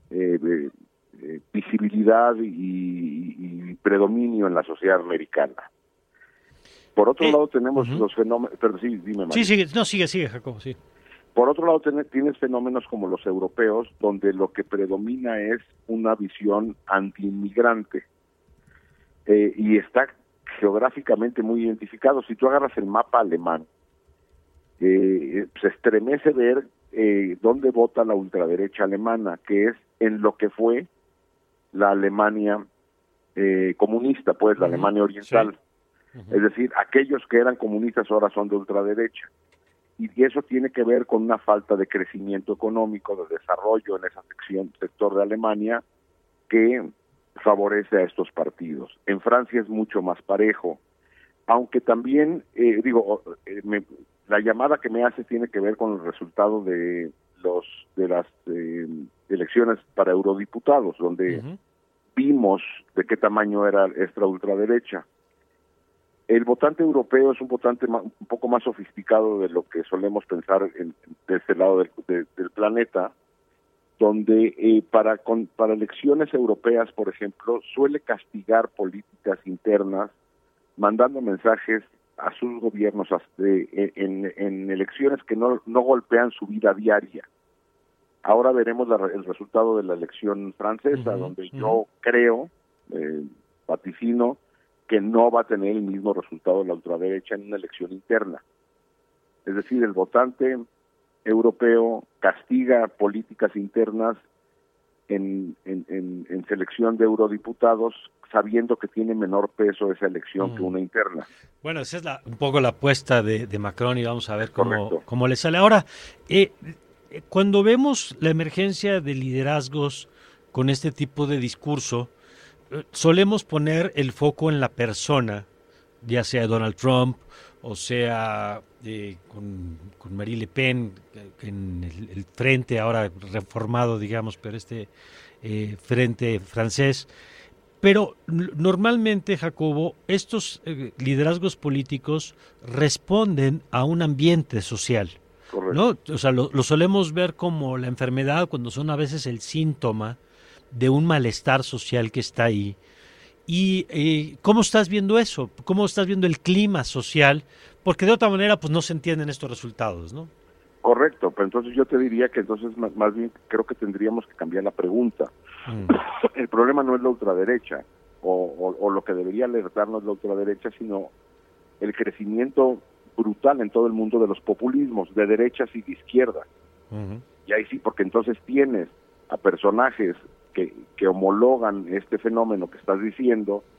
O: visibilidad y predominio en la sociedad americana. Por otro lado tenemos los fenómenos, pero sí, dime, Mario.
D: Sí, sigue, Jacobo, sí.
O: Por otro lado tienes fenómenos como los europeos, donde lo que predomina es una visión anti-inmigrante, y está geográficamente muy identificado. Si tú agarras el mapa alemán, se estremece ver dónde vota la ultraderecha alemana, que es en lo que fue la Alemania comunista, pues la Alemania oriental. Sí. Es decir, aquellos que eran comunistas ahora son de ultraderecha. Y eso tiene que ver con una falta de crecimiento económico, de desarrollo en esa sector de Alemania que favorece a estos partidos. En Francia es mucho más parejo, aunque también, la llamada que me hace tiene que ver con el resultado de las elecciones para eurodiputados, donde vimos de qué tamaño era esta ultraderecha. El votante europeo es un votante un poco más sofisticado de lo que solemos pensar de este lado del planeta, donde para elecciones europeas, por ejemplo, suele castigar políticas internas, mandando mensajes a sus gobiernos en elecciones que no golpean su vida diaria. Ahora veremos el resultado de la elección francesa, donde yo creo, vaticino, que no va a tener el mismo resultado de la ultraderecha en una elección interna. Es decir, el votante europeo castiga políticas internas en selección de eurodiputados, sabiendo que tiene menor peso esa elección que una interna.
D: Bueno, esa es un poco la apuesta de Macron, y vamos a ver cómo le sale. Ahora, cuando vemos la emergencia de liderazgos con este tipo de discurso, solemos poner el foco en la persona, ya sea Donald Trump o sea con Marine Le Pen en el frente ahora reformado, digamos, pero frente francés. Pero normalmente, Jacobo, estos liderazgos políticos responden a un ambiente social, ¿no? O sea, lo solemos ver como la enfermedad cuando son a veces el síntoma de un malestar social que está ahí. ¿Y cómo estás viendo eso? ¿Cómo estás viendo el clima social? Porque de otra manera pues no se entienden estos resultados, ¿no?
O: Correcto, pero entonces yo te diría que entonces más bien creo que tendríamos que cambiar la pregunta. El problema no es la ultraderecha, o lo que debería alertarnos la ultraderecha, sino el crecimiento brutal en todo el mundo de los populismos, de derechas y de izquierdas. Y ahí sí, porque entonces tienes a personajes que homologan este fenómeno que estás diciendo,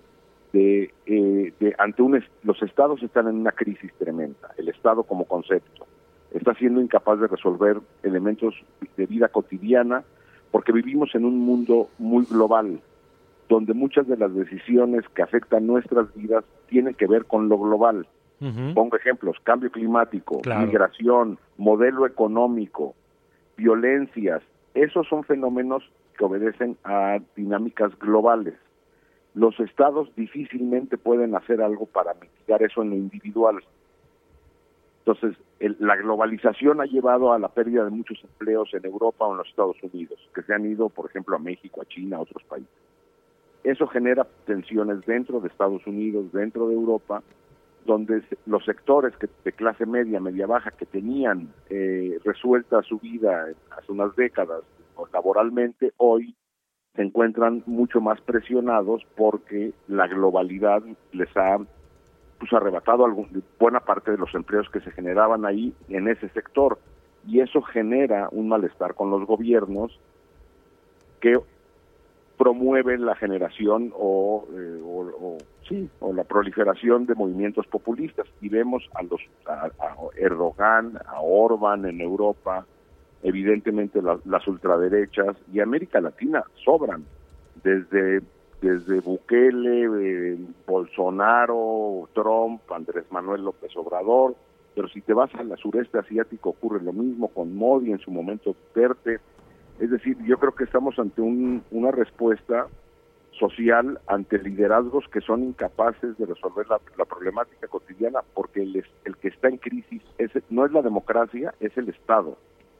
O: los estados están en una crisis tremenda. El Estado como concepto está siendo incapaz de resolver elementos de vida cotidiana porque vivimos en un mundo muy global, donde muchas de las decisiones que afectan nuestras vidas tienen que ver con lo global. Pongo ejemplos: cambio climático, migración, modelo económico, violencias. Esos son fenómenos que obedecen a dinámicas globales. Los estados difícilmente pueden hacer algo para mitigar eso en lo individual. Entonces, la globalización ha llevado a la pérdida de muchos empleos en Europa o en los Estados Unidos, que se han ido, por ejemplo, a México, a China, a otros países. Eso genera tensiones dentro de Estados Unidos, dentro de Europa, donde los sectores de clase media, media baja, que tenían resuelta su vida hace unas décadas laboralmente, hoy se encuentran mucho más presionados porque la globalidad les ha arrebatado buena parte de los empleos que se generaban ahí en ese sector, y eso genera un malestar con los gobiernos que promueve la generación o la proliferación de movimientos populistas, y vemos a Erdogan, a Orbán en Europa, evidentemente las ultraderechas, y América Latina sobran, desde Bukele, Bolsonaro, Trump, Andrés Manuel López Obrador, pero si te vas al sureste asiático ocurre lo mismo con Modi, en su momento Duterte. Es decir, yo creo que estamos ante una respuesta social ante liderazgos que son incapaces de resolver la problemática cotidiana, porque el que está en crisis no es la democracia, es el Estado.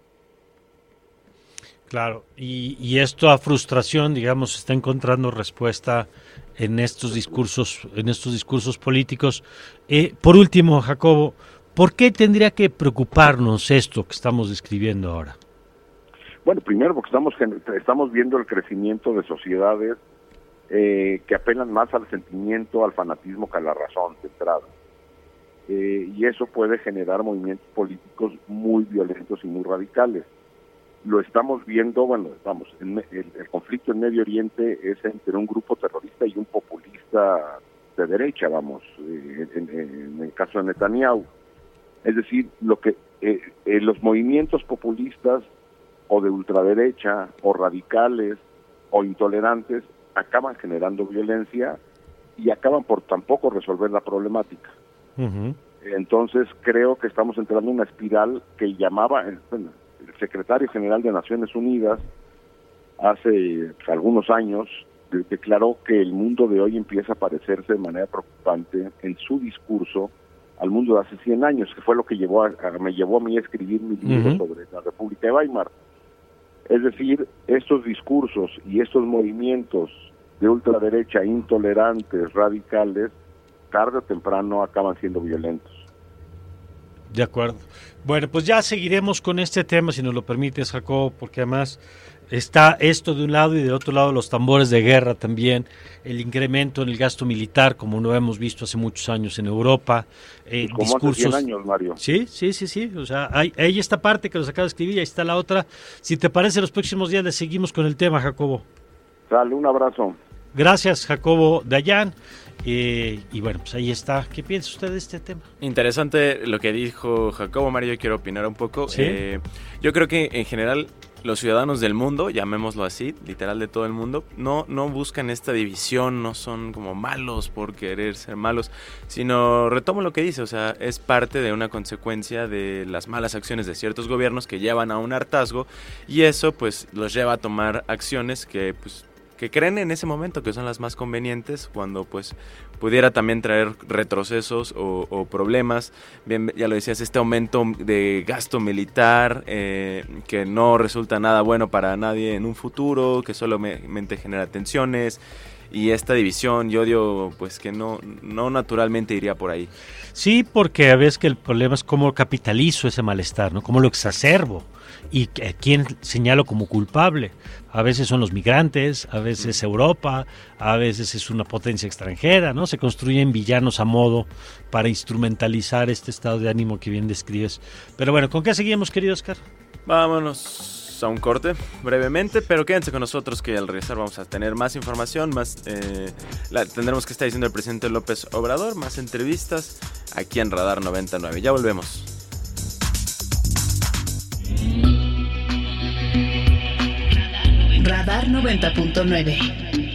D: Claro, y esta frustración, digamos, está encontrando respuesta en estos discursos políticos. Por último, Jacobo, ¿por qué tendría que preocuparnos esto que estamos describiendo ahora?
O: Bueno, primero porque estamos viendo el crecimiento de sociedades que apelan más al sentimiento, al fanatismo que a la razón de entrada. Y eso puede generar movimientos políticos muy violentos y muy radicales. Lo estamos viendo, el conflicto en Medio Oriente es entre un grupo terrorista y un populista de derecha, en el caso de Netanyahu. Es decir, los movimientos populistas o de ultraderecha o radicales o intolerantes acaban generando violencia y acaban por tampoco resolver la problemática. Entonces creo que estamos entrando en una espiral que llamaba el secretario general de Naciones Unidas hace algunos años declaró que el mundo de hoy empieza a parecerse de manera preocupante en su discurso al mundo de hace 100 años, que fue lo que me llevó a mí a escribir mi libro sobre la República de Weimar. Es decir, estos discursos y estos movimientos de ultraderecha intolerantes, radicales, tarde o temprano acaban siendo violentos.
D: De acuerdo. Bueno, pues ya seguiremos con este tema, si nos lo permites, Jacobo, porque además está esto de un lado y de otro lado los tambores de guerra también, el incremento en el gasto militar, como lo hemos visto hace muchos años en Europa.
O: Como
D: discursos...
O: hace 100 años, Mario.
D: Sí. O sea, hay esta parte que nos acaba de escribir y ahí está la otra. Si te parece, los próximos días le seguimos con el tema, Jacobo.
O: Sale, un abrazo.
D: Gracias, Jacobo Dayan. Y bueno, pues ahí está. ¿Qué piensa usted de este tema?
E: Interesante lo que dijo Jacobo. Mario, yo quiero opinar un poco.
D: ¿Sí?
E: Yo creo que en general los ciudadanos del mundo, llamémoslo así, literal de todo el mundo, no buscan esta división, no son como malos por querer ser malos, sino retomo lo que dice, o sea, es parte de una consecuencia de las malas acciones de ciertos gobiernos que llevan a un hartazgo, y eso pues los lleva a tomar acciones que creen en ese momento que son las más convenientes, cuando pues pudiera también traer retrocesos o problemas. Bien, ya lo decías, este aumento de gasto militar que no resulta nada bueno para nadie en un futuro, que solamente genera tensiones, y esta división y odio pues que no naturalmente iría por ahí.
D: Sí, porque a veces que el problema es cómo capitalizo ese malestar, ¿no? Cómo lo exacerbo y a quién señalo como culpable. A veces son los migrantes, a veces Europa, a veces es una potencia extranjera, ¿no? Se construyen villanos a modo para instrumentalizar este estado de ánimo que bien describes. Pero bueno, ¿con qué seguimos, querido Oscar?
E: Vámonos a un corte brevemente, pero quédense con nosotros que al regresar vamos a tener más información, tendremos que estar diciendo el presidente López Obrador, más entrevistas aquí en Radar 99. Ya volvemos.
A: Radar 90.9.